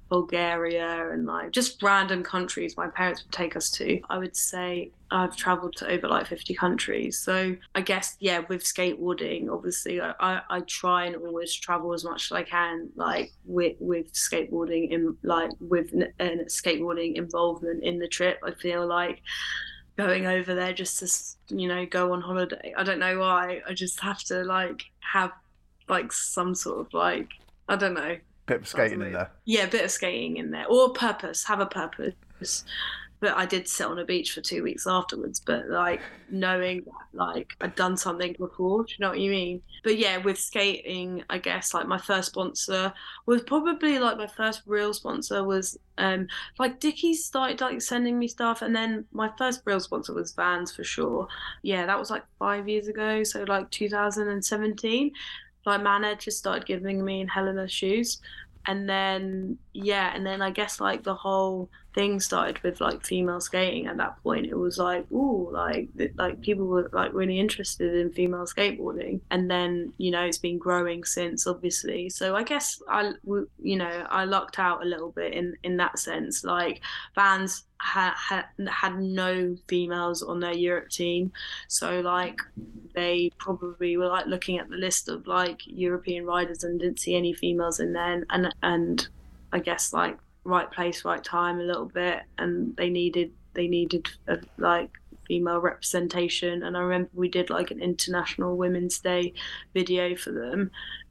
Bulgaria and like just random countries my parents would take us to. I would say I've travelled to over like fifty countries. So I guess, yeah, with skateboarding, obviously, I, I, I try and always travel as much as I can, like with, with skateboarding, in like with uh, skateboarding involvement in the trip. I feel like going over there just to, you know, go on holiday. I don't know why. I just have to like have like some sort of like, I don't know. Bit of skating in there. Yeah, a bit of skating in there. Or purpose, have a purpose. But I did sit on a beach for two weeks afterwards. But like knowing that like I'd done something before, do you know what you mean? But yeah, with skating, I guess like my first sponsor was probably like my first real sponsor was um like Dickies started like sending me stuff, and then my first real sponsor was Vans for sure. Yeah, that was like five years ago, so like two thousand seventeen. Like Maned just started giving me and Helena shoes. And then, yeah, and then I guess like the whole thing started with like female skating at that point. It was like, ooh, like, like people were like really interested in female skateboarding. And then, you know, it's been growing since, obviously. So I guess I, you know, I lucked out a little bit in, in that sense. Like Vans had, had, had no females on their Europe team. So like they probably were like looking at the list of like European riders and didn't see any females in there. And, and I guess like right place, right time a little bit. And they needed, they needed a, like female representation. And I remember we did like an International Women's Day video for them.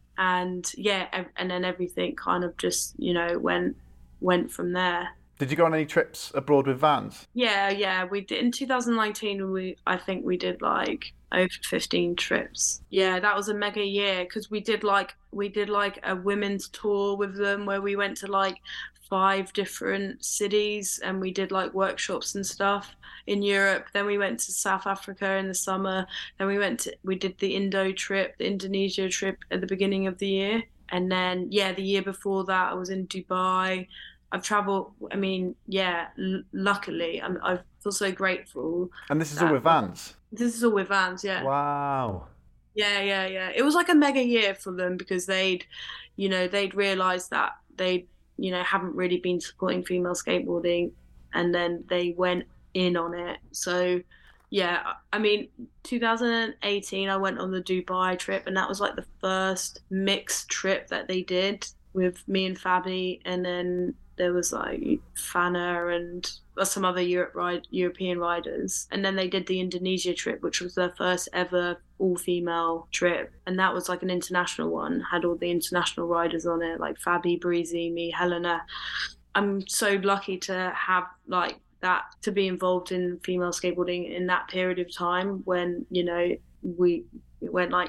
And yeah, and then everything kind of just, you know, went, went from there. Did you go on any trips abroad with Vans? Yeah, yeah, we did in two thousand nineteen. We I think we did like over fifteen trips. Yeah, that was a mega year because we did like we did like a women's tour with them where we went to like five different cities and we did like workshops and stuff in Europe. Then we went to South Africa in the summer. Then we went to we did the Indo trip, the Indonesia trip at the beginning of the year. And then yeah, the year before that I was in Dubai. I've traveled, I mean, yeah, l- luckily, I'm, I feel so grateful. And this is all with Vans? This is all with Vans, yeah. Wow. Yeah, yeah, yeah. It was like a mega year for them because they'd, you know, they'd realised that they, you know, haven't really been supporting female skateboarding, and then they went in on it. So, yeah, I mean, two thousand eighteen, I went on the Dubai trip, and that was like the first mixed trip that they did with me and Fabi, and then there was like Fana and some other Europe ride, European riders. And then they did the Indonesia trip, which was their first ever all-female trip. And that was like an international one, had all the international riders on it, like Fabi, Breezy, me, Helena. I'm so lucky to have like that, to be involved in female skateboarding in that period of time when, you know, we it went like,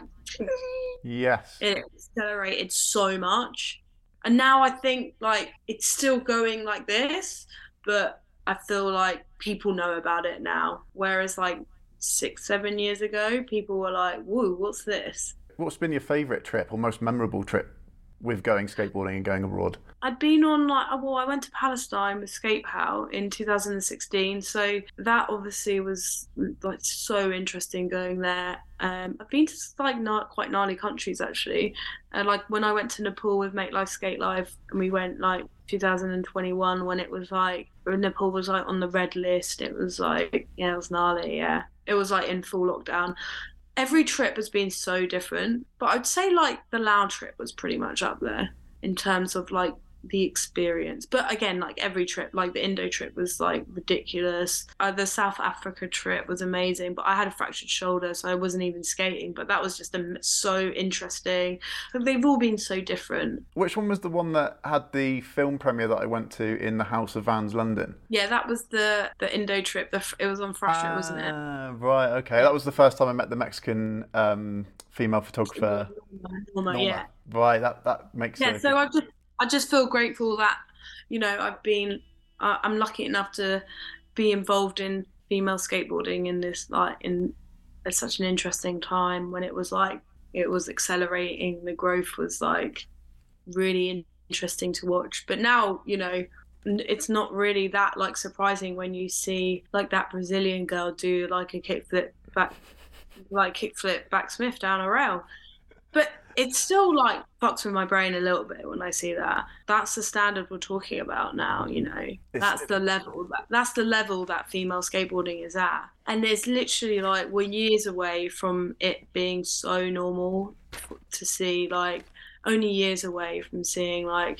yes, it accelerated so much. And now I think like it's still going like this, but I feel like people know about it now. Whereas like six, seven years ago, people were like, whoa, what's this? What's been your favourite trip or most memorable trip with going skateboarding and going abroad? I'd been on like, well, I went to Palestine with SkatePal in two thousand sixteen. So that obviously was like so interesting going there. Um, I've been to like not quite gnarly countries actually. And like when I went to Nepal with Make Life Skate Life, and we went like two thousand twenty-one when it was like, Nepal was like on the red list. It was like, yeah, it was gnarly. Yeah. It was like in full lockdown. Every trip has been so different, but I'd say like the Lao trip was pretty much up there in terms of like the experience. But again, like every trip, like the Indo trip was like ridiculous. Uh, the South Africa trip was amazing, but I had a fractured shoulder, so I wasn't even skating. But that was just a, so interesting. Like, they've all been so different. Which one was the one that had the film premiere that I went to in the House of Vans, London? Yeah, that was the the Indo trip. The, it was on Fracture, ah, wasn't it? Right, okay. That was the first time I met the Mexican um, female photographer. Norma, Norma, yeah. Right, that that makes yeah. sense. So I just I just feel grateful that, you know, I've been uh, I'm lucky enough to be involved in female skateboarding in this like in at such an interesting time when it was like it was accelerating. The growth was like really interesting to watch. But now, you know, it's not really that like surprising when you see like that Brazilian girl do like a kickflip back, like kickflip back Smith down a rail. But it's still like fucks with my brain a little bit when I see that. That's the standard we're talking about now, you know. That's the level. That, that's the level that female skateboarding is at. And it's literally like we're years away from it being so normal to see, like only years away from seeing like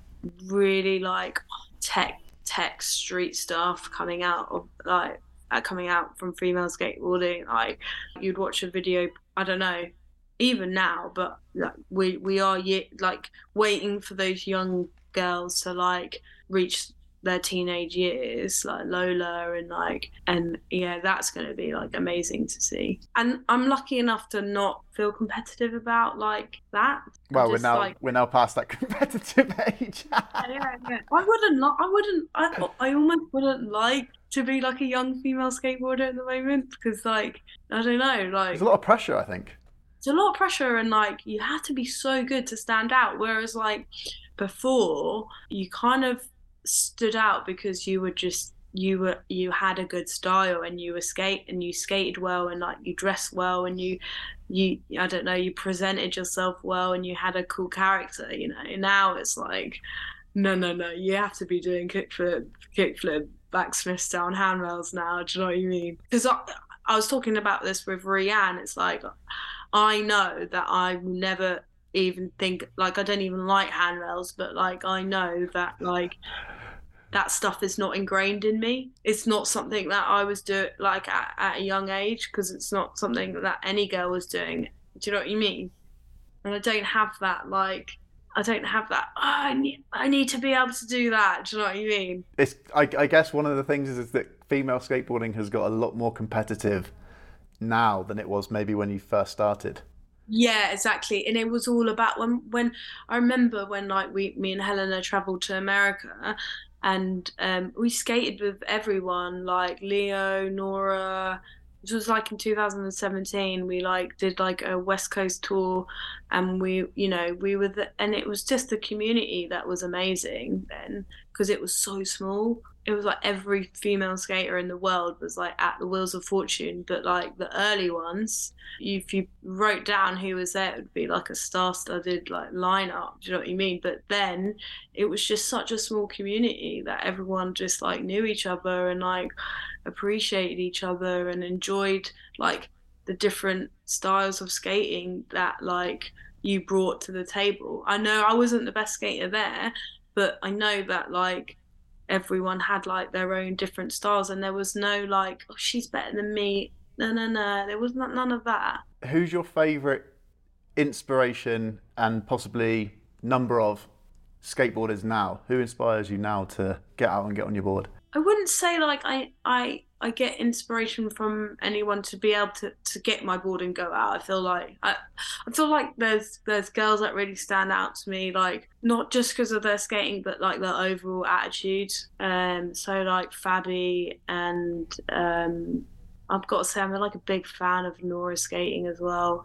really like tech tech street stuff coming out of like uh, coming out from female skateboarding. Like you'd watch a video, I don't know, even now, but like, we we are ye- like waiting for those young girls to like reach their teenage years, like Lola and like and yeah, that's going to be like amazing to see. And I'm lucky enough to not feel competitive about like that. Well, just, we're now like, we're now past that competitive age. yeah, yeah. I wouldn't like. I wouldn't. I I almost wouldn't like to be like a young female skateboarder at the moment because like I don't know, like There's a lot of pressure, I think. It's a lot of pressure and like you have to be so good to stand out. Whereas like before, you kind of stood out because you were just you were you had a good style and you were skate and you skated well and like you dressed well and you you I don't know you presented yourself well and you had a cool character, you know. Now it's like no no no you have to be doing kickflip kickflip backsmiths down handrails now. Do you know what you mean? Because I, I was talking about this with Rianne. It's like I know that I will never even think like I don't even like handrails, but like I know that like that stuff is not ingrained in me. It's not something that I was doing like at, at a young age because it's not something that any girl was doing. Do you know what you mean? And I don't have that like I don't have that. Oh, I need I need to be able to do that. Do you know what you mean? It's I, I guess one of the things is, is that female skateboarding has got a lot more competitive now than it was maybe when you first started. Yeah, exactly. And it was all about when when I remember when like we me and Helena traveled to America and um we skated with everyone like Leo, Nora. It was like in two thousand seventeen we like did like a West Coast tour and we you know we were the, and it was just the community that was amazing then because it was so small. it was like every female skater in the world was like at the Wheels of Fortune, but like the early ones, if you wrote down who was there, it would be like a star-studded like lineup. Do you know what I mean? But then it was just such a small community that everyone just like knew each other and like appreciated each other and enjoyed like the different styles of skating that like you brought to the table. I know I wasn't the best skater there, but I know that like everyone had like their own different styles, and there was no like, oh, she's better than me. No, no, no. There was not, none of that. Who's your favourite inspiration and possibly number of skateboarders now? Who inspires you now to get out and get on your board? I wouldn't say like I I I get inspiration from anyone to be able to, to get my board and go out. I feel like I I feel like there's there's girls that really stand out to me, like not just because of their skating, but like their overall attitude. Um, so like Fabi, and um, I've got to say I'm like a big fan of Nora skating as well,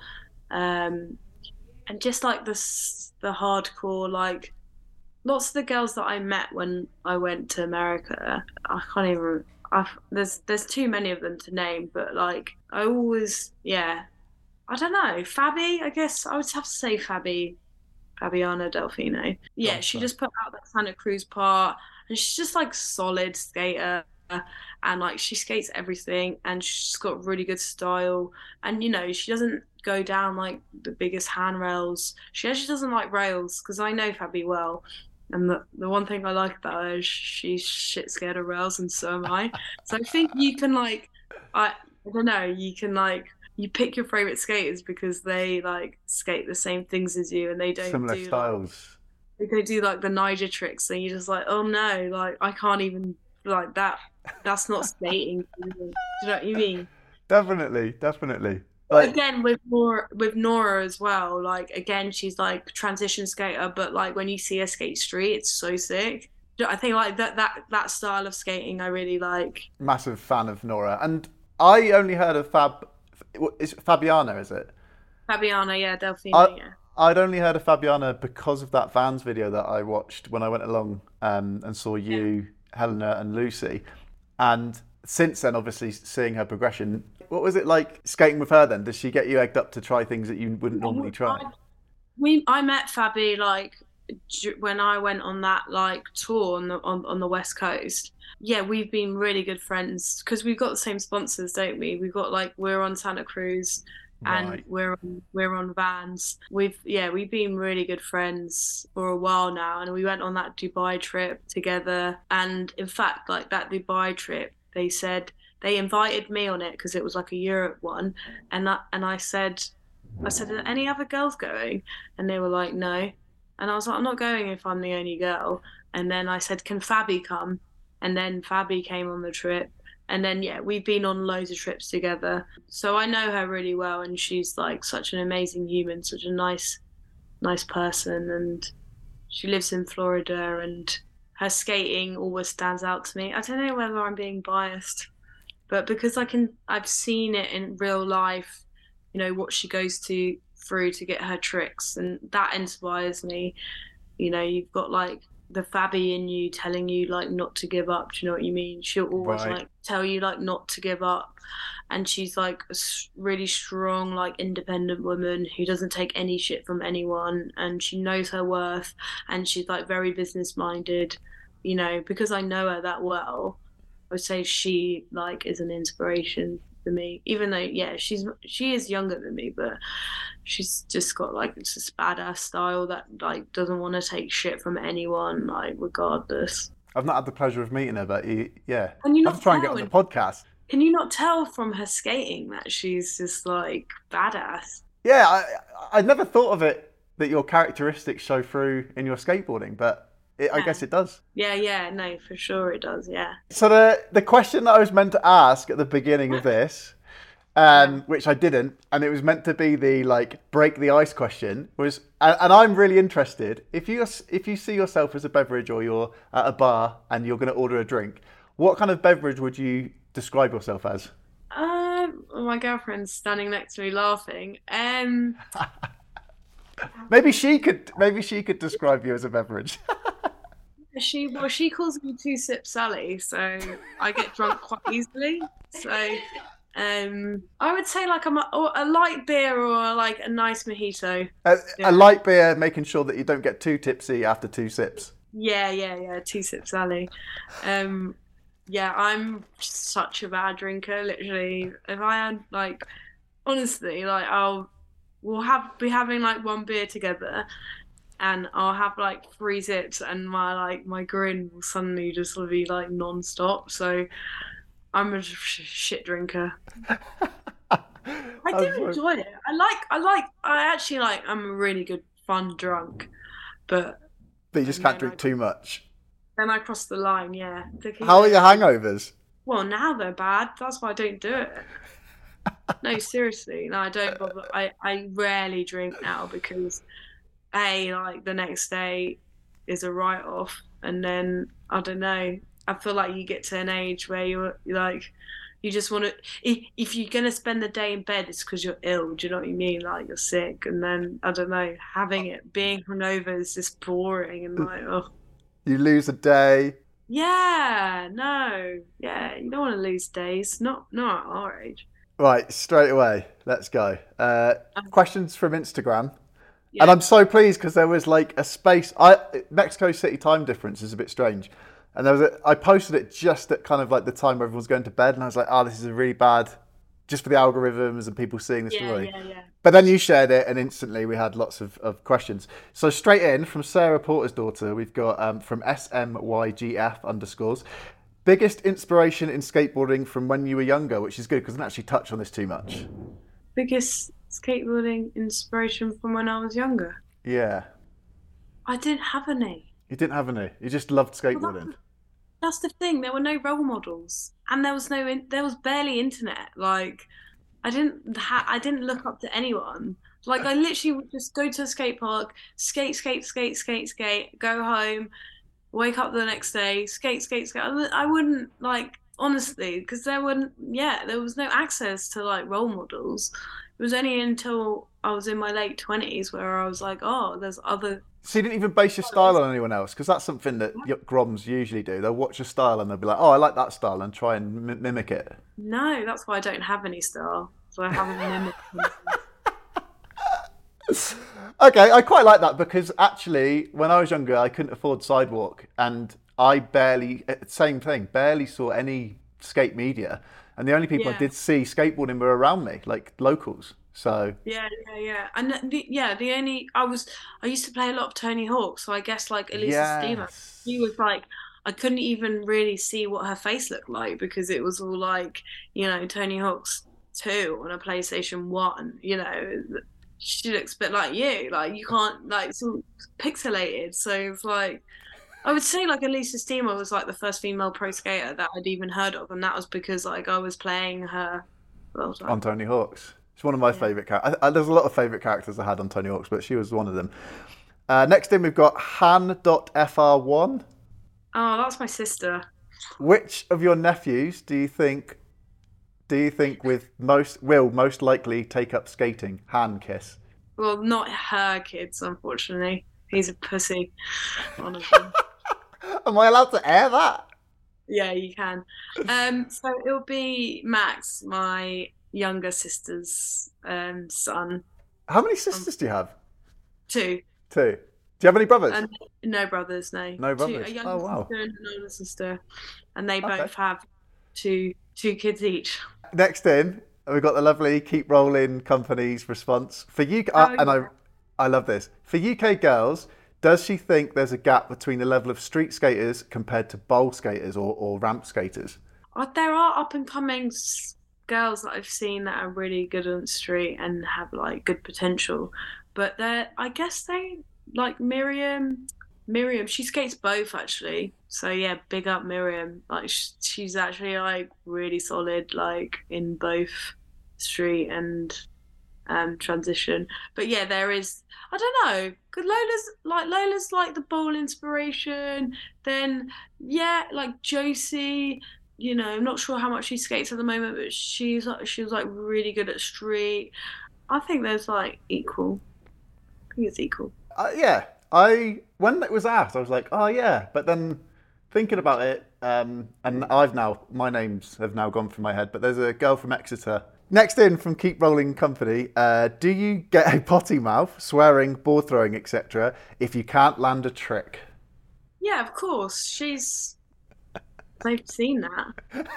um, and just like this the hardcore like. Lots of the girls that I met when I went to America, I can't even. I've, there's there's too many of them to name, but like I always, yeah, I don't know. Fabi, I guess I would have to say Fabi, Fabiana Delfino. Yeah, Oh, she sorry. just put out that Santa Cruz part, and she's just like solid skater, and like she skates everything, and she's got really good style, and you know she doesn't go down like the biggest handrails. She actually doesn't like rails because I know Fabi well. And the, the one thing I like about her is she's shit scared of rails, and so am I. So I think you can like, I, I don't know, you can like, you pick your favorite skaters because they like skate the same things as you, and they don't Similar do styles. like, they do like the Niger tricks, and you're just like, oh no, like I can't even like that. That's not skating. Do you know what you mean? Definitely, definitely. Like, Again with Nora, with Nora as well, like again she's like transition skater, but like when you see her skate street, it's so sick. I think like that that that style of skating I really like. massive fan of Nora, and I only heard of Fab. Is Fabiana? Is it? Fabiana, yeah, Delfino, I, yeah. I'd only heard of Fabiana because of that Vans video that I watched when I went along um, and saw you, Helena, and Lucy, and since then, obviously seeing her progression. What was it like skating with her then? Does she get you egged up to try things that you wouldn't normally try? I, we I met Fabi like when I went on that like tour on the on, on the West Coast. Yeah, we've been really good friends because we've got the same sponsors, don't we? We've got like we're on Santa Cruz and Right. we're on, we're on Vans. We've yeah, we've been really good friends for a while now, and we went on that Dubai trip together. And in fact, like that Dubai trip, they said they invited me on it because it was like a Europe one, and that and I said, I said, are any other girls going? And they were like, no. And I was like, I'm not going if I'm the only girl. And then I said, can Fabi come? And then Fabi came on the trip. And then, yeah, we've been on loads of trips together. So I know her really well, and she's like such an amazing human, such a nice, nice person. And she lives in Florida, and her skating always stands out to me. I don't know whether I'm being biased, but because I can, I've seen it in real life, you know, what she goes to through to get her tricks, and that inspires me. You know, you've got like the Fabi in you telling you like not to give up. Do you know what you mean? She'll always Right. like tell you like not to give up, and she's like a really strong, like independent woman who doesn't take any shit from anyone, and she knows her worth, and she's like very business minded. You know, because I know her that well, I would say she like is an inspiration for me. Even though, yeah, she's she is younger than me, but she's just got like this badass style that like doesn't want to take shit from anyone, like regardless. I've not had the pleasure of meeting her, but you, yeah, And you I have not to try and get on tell the podcast. Can you not tell from her skating that she's just like badass? Yeah, I I never thought of it that your characteristics show through in your skateboarding, but it, I Yeah. guess it does. Yeah, yeah, no, for sure it does. Yeah. So the the question that I was meant to ask at the beginning of this, um, which I didn't, and it was meant to be the like break the ice question, was, and, and I'm really interested. If you if you see yourself as a beverage, or you're at a bar and you're going to order a drink, what kind of beverage would you describe yourself as? Um, my girlfriend's standing next to me laughing. Um, Maybe she could maybe she could describe you as a beverage. She well, she calls me two sip Sally, so I get drunk quite easily. So, um, I would say like I'm a, or a light beer or like a nice mojito. A, Yeah. a light beer, making sure that you don't get too tipsy after two sips. Yeah, yeah, yeah. Two sip Sally. Um, yeah, I'm such a bad drinker. Literally, if I had like, honestly, like I'll we'll have be having like one beer together, and I'll have like three sips, and my like my grin will suddenly just be like non-stop. So I'm a sh- shit drinker. I do That's enjoy it. I like. I like. I actually like. I'm a really good fun drunk, but But you just And can't then drink I- too much. then I cross the line. Yeah. Thinking How are your that- hangovers? Well, now they're bad. That's why I don't do it. No, seriously. No, I don't bother. I, I rarely drink now because, A, like the next day is a write off. And then, I don't know, I feel like you get to an age where you're, you're like, you just want to, if, if you're going to spend the day in bed, it's because you're ill. Do you know what I mean? Like you're sick. And then, I don't know, having it, being hungover is just boring and like, oh. You lose a day. Yeah, no, yeah, you don't want to lose days, not not at our age. Right, straight away. Let's go. Uh, questions from Instagram. Yeah. And I'm so pleased because there was like a space. I Mexico City time difference is a bit strange. And there was a, I posted it just at kind of like the time where everyone's going to bed. And I was like, oh, this is a really bad, just for the algorithms and people seeing this Yeah, story. yeah, yeah. But then you shared it, and instantly we had lots of, of questions. So straight in from Sarah Porter's daughter, we've got um, from S M Y G F underscores. Biggest inspiration in skateboarding from when you were younger, which is good because I didn't actually touch on this too much. Biggest skateboarding inspiration from when I was younger. Yeah. I didn't have any. You didn't have any. You just loved skateboarding. That's the thing. There were no role models, and there was no. In- there was barely internet. Like, I didn't. Ha- I didn't look up to anyone. Like, I literally would just go to a skate park, skate, skate, skate, skate, skate, go home, wake up the next day, skate, skate, skate. I wou- I wouldn't like honestly because there wouldn't. Yeah, there was no access to like role models. It was only until I was in my late twenties where I was like, oh, there's other. So you didn't even base your style on anyone else, because that's something that y- Groms usually do. They'll watch your style and they'll be like, "Oh, I like that style," and try and m- mimic it. No, that's why I don't have any style. So I haven't mimicked. Okay, I quite like that because actually, when I was younger, I couldn't afford Sidewalk, and I barely, same thing, barely saw any skate media, and the only people I Yeah. did see skateboarding were around me, like locals. So Yeah, yeah, yeah. And the, the- yeah, the only I was I used to play a lot of Tony Hawk, so I guess like Elisa Steamer, yes. she was like I couldn't even really see what her face looked like because it was all like, you know, Tony Hawk's two on a PlayStation One. You know, she looks a bit like you. Like you can't like it's all pixelated. So it's like I would say like Elisa Steamer was like the first female pro skater that I'd even heard of, and that was because like I was playing her. Well, sorry. on Tony Hawk's. She's one of my favourite characters. There's a lot of favourite characters I had on Tony Hawk's, but she was one of them. Uh, next in, we've got Han dot F R one. Oh, that's my sister. Which of your nephews do you think do you think with most will most likely take up skating? Han kiss. Well, not her kids, unfortunately. He's a pussy. Honestly. Am I allowed to air that? Yeah, you can. Um, so it'll be Max, my younger sister's um son. How many sisters do you have? Two. Two. Do you have any brothers? And no brothers, no. No brothers. Two, a younger Oh, wow. sister and an older sister. And they Okay. both have two two kids each. Next in, we've got the lovely Keep Rolling Company's response for you. Oh, uh, and I, yeah. I love this for U K girls. Does she think there's a gap between the level of street skaters compared to bowl skaters or, or ramp skaters? Uh, There are up and coming s- girls that I've seen that are really good on the street and have like good potential, but they're I guess they like Miriam. Miriam, she skates both actually. So yeah, big up Miriam. Like sh- she's actually like really solid, like in both street and um transition. But yeah, there is. I don't know. Cause Lola's like Lola's like the bowl inspiration. Then yeah, like Josie. You know, I'm not sure how much she skates at the moment, but she's like she was like really good at street. I think there's like equal. I think it's equal. Uh, yeah, I when it was asked, I was like, oh yeah. But then thinking about it, um, and I've now my names have now gone from my head. But there's a girl from Exeter. Next in from Keep Rolling Company. Uh, do you get a potty mouth, swearing, board throwing, et cetera, if you can't land a trick? Yeah, of course. She's. I've seen that.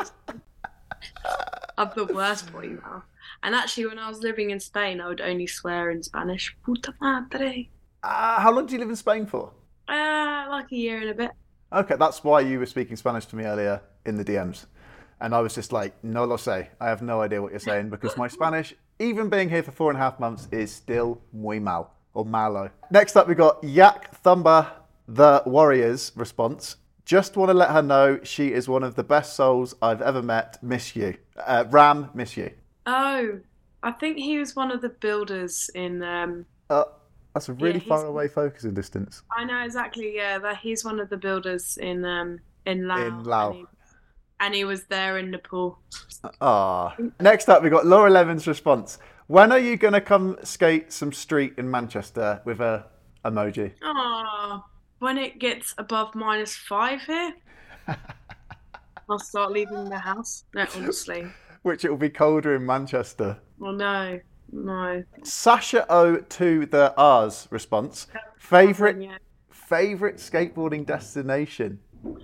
I'm the worst boy now. And actually, when I was living in Spain, I would only swear in Spanish. Puta madre. Uh, how long do you live in Spain for? Uh, like a year and a bit. Okay, that's why you were speaking Spanish to me earlier in the D Ms. And I was just like, no lo sé. I have no idea what you're saying because my Spanish, even being here for four and a half months, is still muy mal or malo. Next up, we got Yak Thumba the Warriors response. Just want to let her know she is one of the best souls I've ever met. Miss you. Uh, Ram, miss you. Oh, I think he was one of the builders in. Um, Uh, that's a really Yeah, far he's- away focusing distance. I know exactly. Yeah, that he's one of the builders in um in Laos. In Laos. And he, and he was there in Nepal. Ah. Next up, we got Laura Levin's response. When are you going to come skate some street in Manchester with a emoji? Oh, when it gets above minus five here, I'll start leaving the house. No, honestly. Which it will be colder in Manchester. Well, no, no. Sasha O to the R's response. Favorite Yeah. favorite skateboarding destination.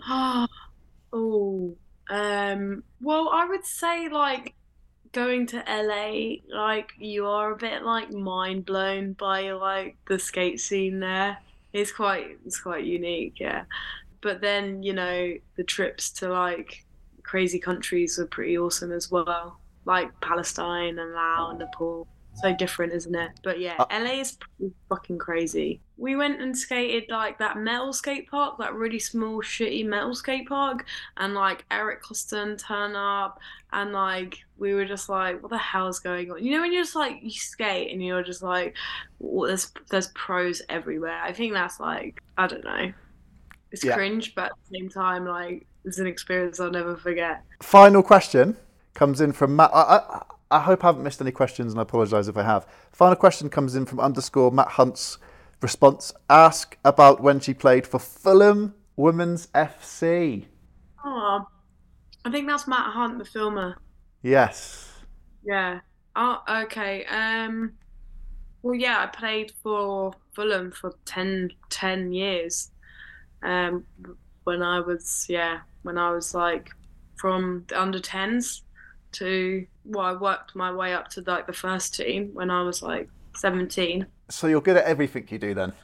Oh, um. Well, I would say like going to L A. Like you are a bit like mind blown by like the skate scene there. It's quite it's quite unique, yeah. But then you know the trips to like crazy countries were pretty awesome as well, like Palestine and Laos and Nepal. So different, isn't it? But yeah, Uh, L A is pretty fucking crazy. We went and skated like that metal skate park, that really small, shitty metal skate park, and like Eric Coston turn up, and like we were just like, what the hell's going on? You know, when you're just like you skate and you're just like, well, there's there's pros everywhere. I think that's like I don't know, it's Yeah. cringe, but at the same time, like it's an experience I'll never forget. Final question comes in from Matt. I, I, I hope I haven't missed any questions, and I apologise if I have. Final question comes in from underscore Matt Hunt's response. Ask about when she played for Fulham Women's F C. Oh, I think that's Matt Hunt, the filmer. Yes. Yeah. Oh, okay. Um. Well, yeah, I played for Fulham for ten, ten years. Um, when I was yeah, when I was like from the under tens to well, I worked my way up to like the first team when I was like seventeen. So you're good at everything you do then.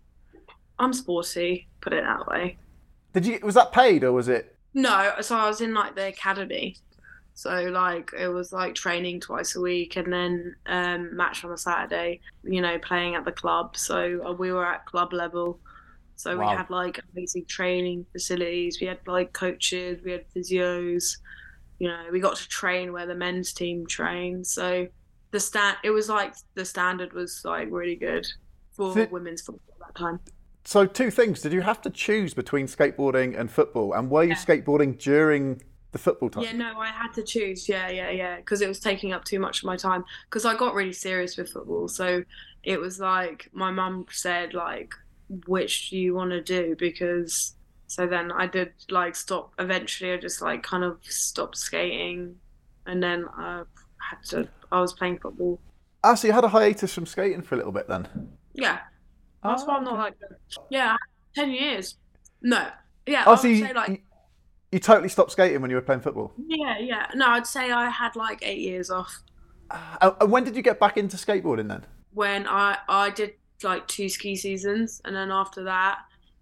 I'm sporty, put it that way. Did you? Was that paid or was it? No, so I was in like the academy. So like it was like training twice a week and then um match on a Saturday, you know, playing at the club. So uh, we were at club level. So Wow. we had like amazing training facilities. We had like coaches, we had physios. You know, we got to train where the men's team trained. So the stand it was like the standard was like really good for Did- women's football at that time. So two things. Did you have to choose between skateboarding and football? And were you Yeah. skateboarding during the football time? Yeah, no, I had to choose. Yeah, yeah, yeah, because it was taking up too much of my time. Because I got really serious with football, so it was like my mum said, like, which do you want to do? Because so then I did like stop. Eventually, I just like kind of stopped skating, and then I had to. I was playing football. Ah, so you had a hiatus from skating for a little bit then? Yeah, that's Oh, why I'm not like. Yeah, ten years. No, yeah, Oh, I so would you, say like. you, you totally stopped skating when you were playing football? Yeah, yeah. No, I'd say I had like eight years off. Uh, And when did you get back into skateboarding then? When I I did like two ski seasons, and then after that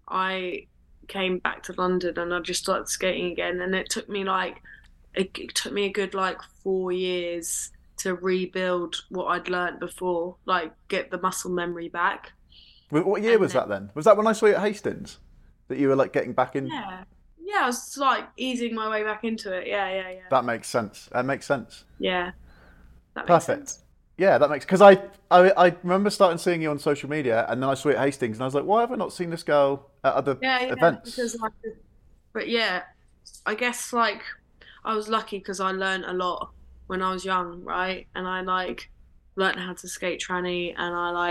I came back to London and I just started skating again. And it took me like it, it took me a good like four years to rebuild what I'd learnt before, like get the muscle memory back. Wh- What year And was then- that then? Was that when I saw you at Hastings? That you were like getting back in? Yeah, yeah. I was like easing my way back into it. Yeah, yeah, yeah. That makes sense. That makes sense. yeah. That makes Perfect. sense. Yeah, that makes because I, I I remember starting seeing you on social media, and then I saw you at Hastings, and I was like, why have I not seen this girl at other Yeah, yeah. events? Because like, but yeah, I guess like I was lucky because I learned a lot when I was young, right? And I like learned how to skate tranny, and I like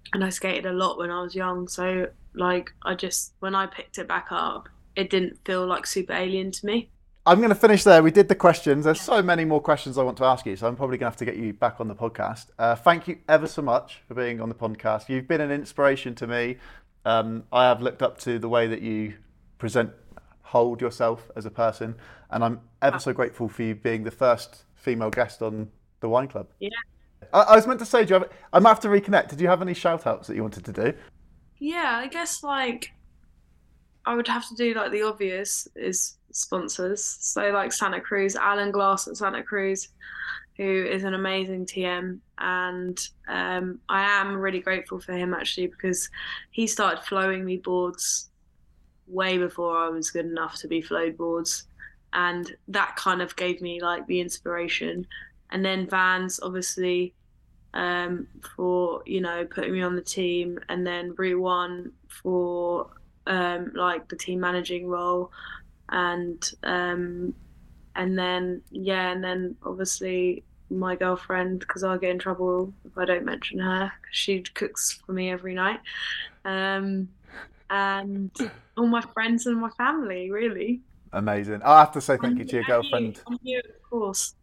and I skated a lot when I was young. So like I just when I picked it back up, it didn't feel like super alien to me. I'm going to finish there. We did the questions. There's so many more questions I want to ask you, so I'm probably going to have to get you back on the podcast. Uh, thank you ever so much for being on the podcast. You've been an inspiration to me. Um, I have looked up to the way that you present, hold yourself as a person, and I'm ever so grateful for you being the first female guest on the Wine Club. Yeah. I, I was meant to say, do you have, I might have to reconnect. Did you have any shout outs that you wanted to do? Yeah, I guess like I would have to do like the obvious is sponsors. So like Santa Cruz, Alan Glass at Santa Cruz, who is an amazing T M, and um, I am really grateful for him actually because he started flowing me boards way before I was good enough to be flowed boards, and that kind of gave me like the inspiration. And then Vans obviously um, for you know putting me on the team, and then Route One for um, like the team managing role, and um, and then yeah, and then obviously my girlfriend, because I'll get in trouble if I don't mention her, because she cooks for me every night, um, and all my friends and my family, really. Amazing. I have to say thank you to your And girlfriend. You, and you, of course.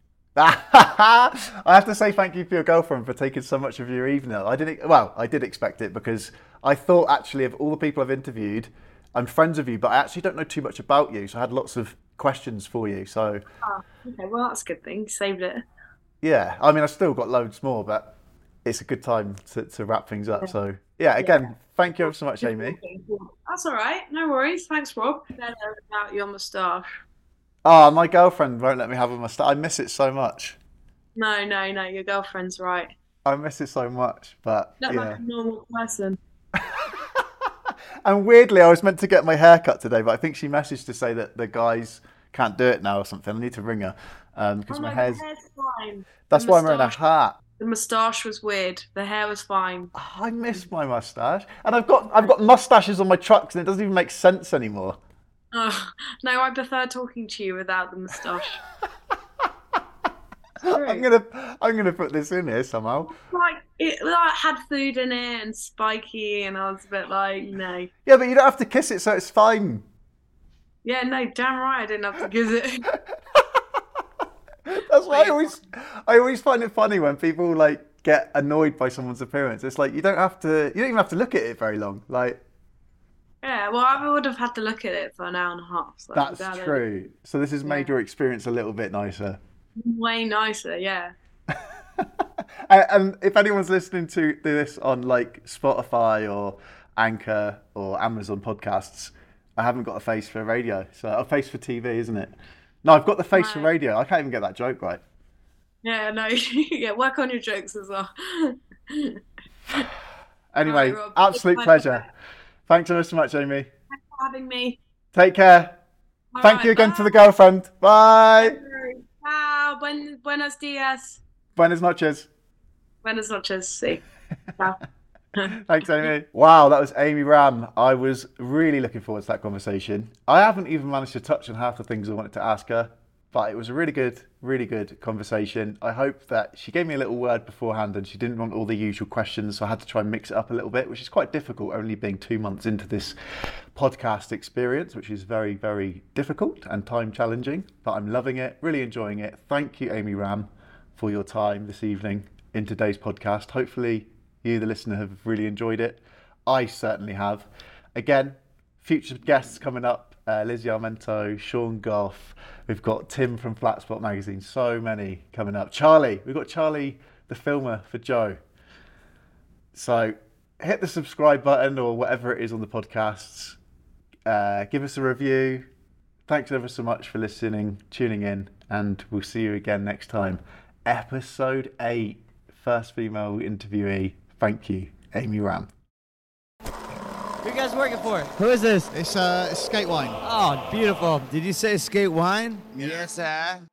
I have to say thank you for your girlfriend for taking so much of your evening. I didn't. Well, I did expect it because I thought actually of all the people I've interviewed, I'm friends with you, but I actually don't know too much about you. So I had lots of questions for you. So Oh, okay, well that's a good thing. Saved it. yeah, I mean, I've still got loads more, but it's a good time to, to wrap things up. So yeah, again, Yeah. thank you ever so much, Amy. That's all right. No worries. Thanks, Rob. About your moustache. Oh, my girlfriend won't let me have a moustache. I miss it so much. No, no, no. Your girlfriend's right. I miss it so much, but Look yeah. like a normal person. And weirdly, I was meant to get my hair cut today, but I think she messaged to say that the guys can't do it now or something. I need to ring her um, because Oh, my no, hair's. the hair's fine. That's The why I'm wearing a moustache- hat. The moustache was weird. The hair was fine. I miss my mustache, and I've got I've got mustaches on my trucks, and it doesn't even make sense anymore. Oh, no, I prefer talking to you without the moustache. I'm gonna I'm gonna put this in here somehow. Like it like had food in it and spiky, and I was a bit like, no. Yeah, but you don't have to kiss it, so it's fine. Yeah, no, damn right, I didn't have to give it. That's why I always I always find it funny when people like get annoyed by someone's appearance. It's like you don't have to you don't even have to look at it very long. Like Yeah, well, I would have had to look at it for an hour and a half. So that's without it, true. So this has made Yeah. your experience a little bit nicer. way nicer, yeah. And and if anyone's listening to this on like Spotify or Anchor or Amazon podcasts, I haven't got a face for radio. So a face for T V, isn't it? No, I've got the face for No. radio. I can't even get that joke right. Yeah, no, yeah, work on your jokes as well. Anyway, Alright, Rob. absolute Bye. pleasure. Thanks ever so much, Amy. Thanks for having me. Take care. All Thank right, you again bye. to the girlfriend. Bye. Ciao, buen, buenos dias. Buenas noches. Buenas noches, sí. Ciao. Thanks, Amy. Wow, that was Amy Ram. I was really looking forward to that conversation. I haven't even managed to touch on half the things I wanted to ask her, but it was a really good, really good conversation. I hope that she gave me a little word beforehand and she didn't want all the usual questions, so I had to try and mix it up a little bit, which is quite difficult, only being two months into this podcast experience, which is very, very difficult and time challenging, but I'm loving it, really enjoying it. Thank you, Amy Ram, for your time this evening in today's podcast. Hopefully you, the listener, have really enjoyed it. I certainly have. Again, future guests coming up, uh, Lizzie Armento, Sean Goff, we've got Tim from Flat Spot Magazine, so many coming up. Charlie, we've got Charlie, the filmer for Joe. So hit the subscribe button or whatever it is on the podcasts. Uh, give us a review. Thanks ever so much for listening, tuning in, and we'll see you again next time. Episode eight, first female interviewee. Thank you, Amy Ram. Who you guys working for? Who is this? It's uh, it's skate wine. Oh, beautiful. Did you say skate wine? Yes, sir.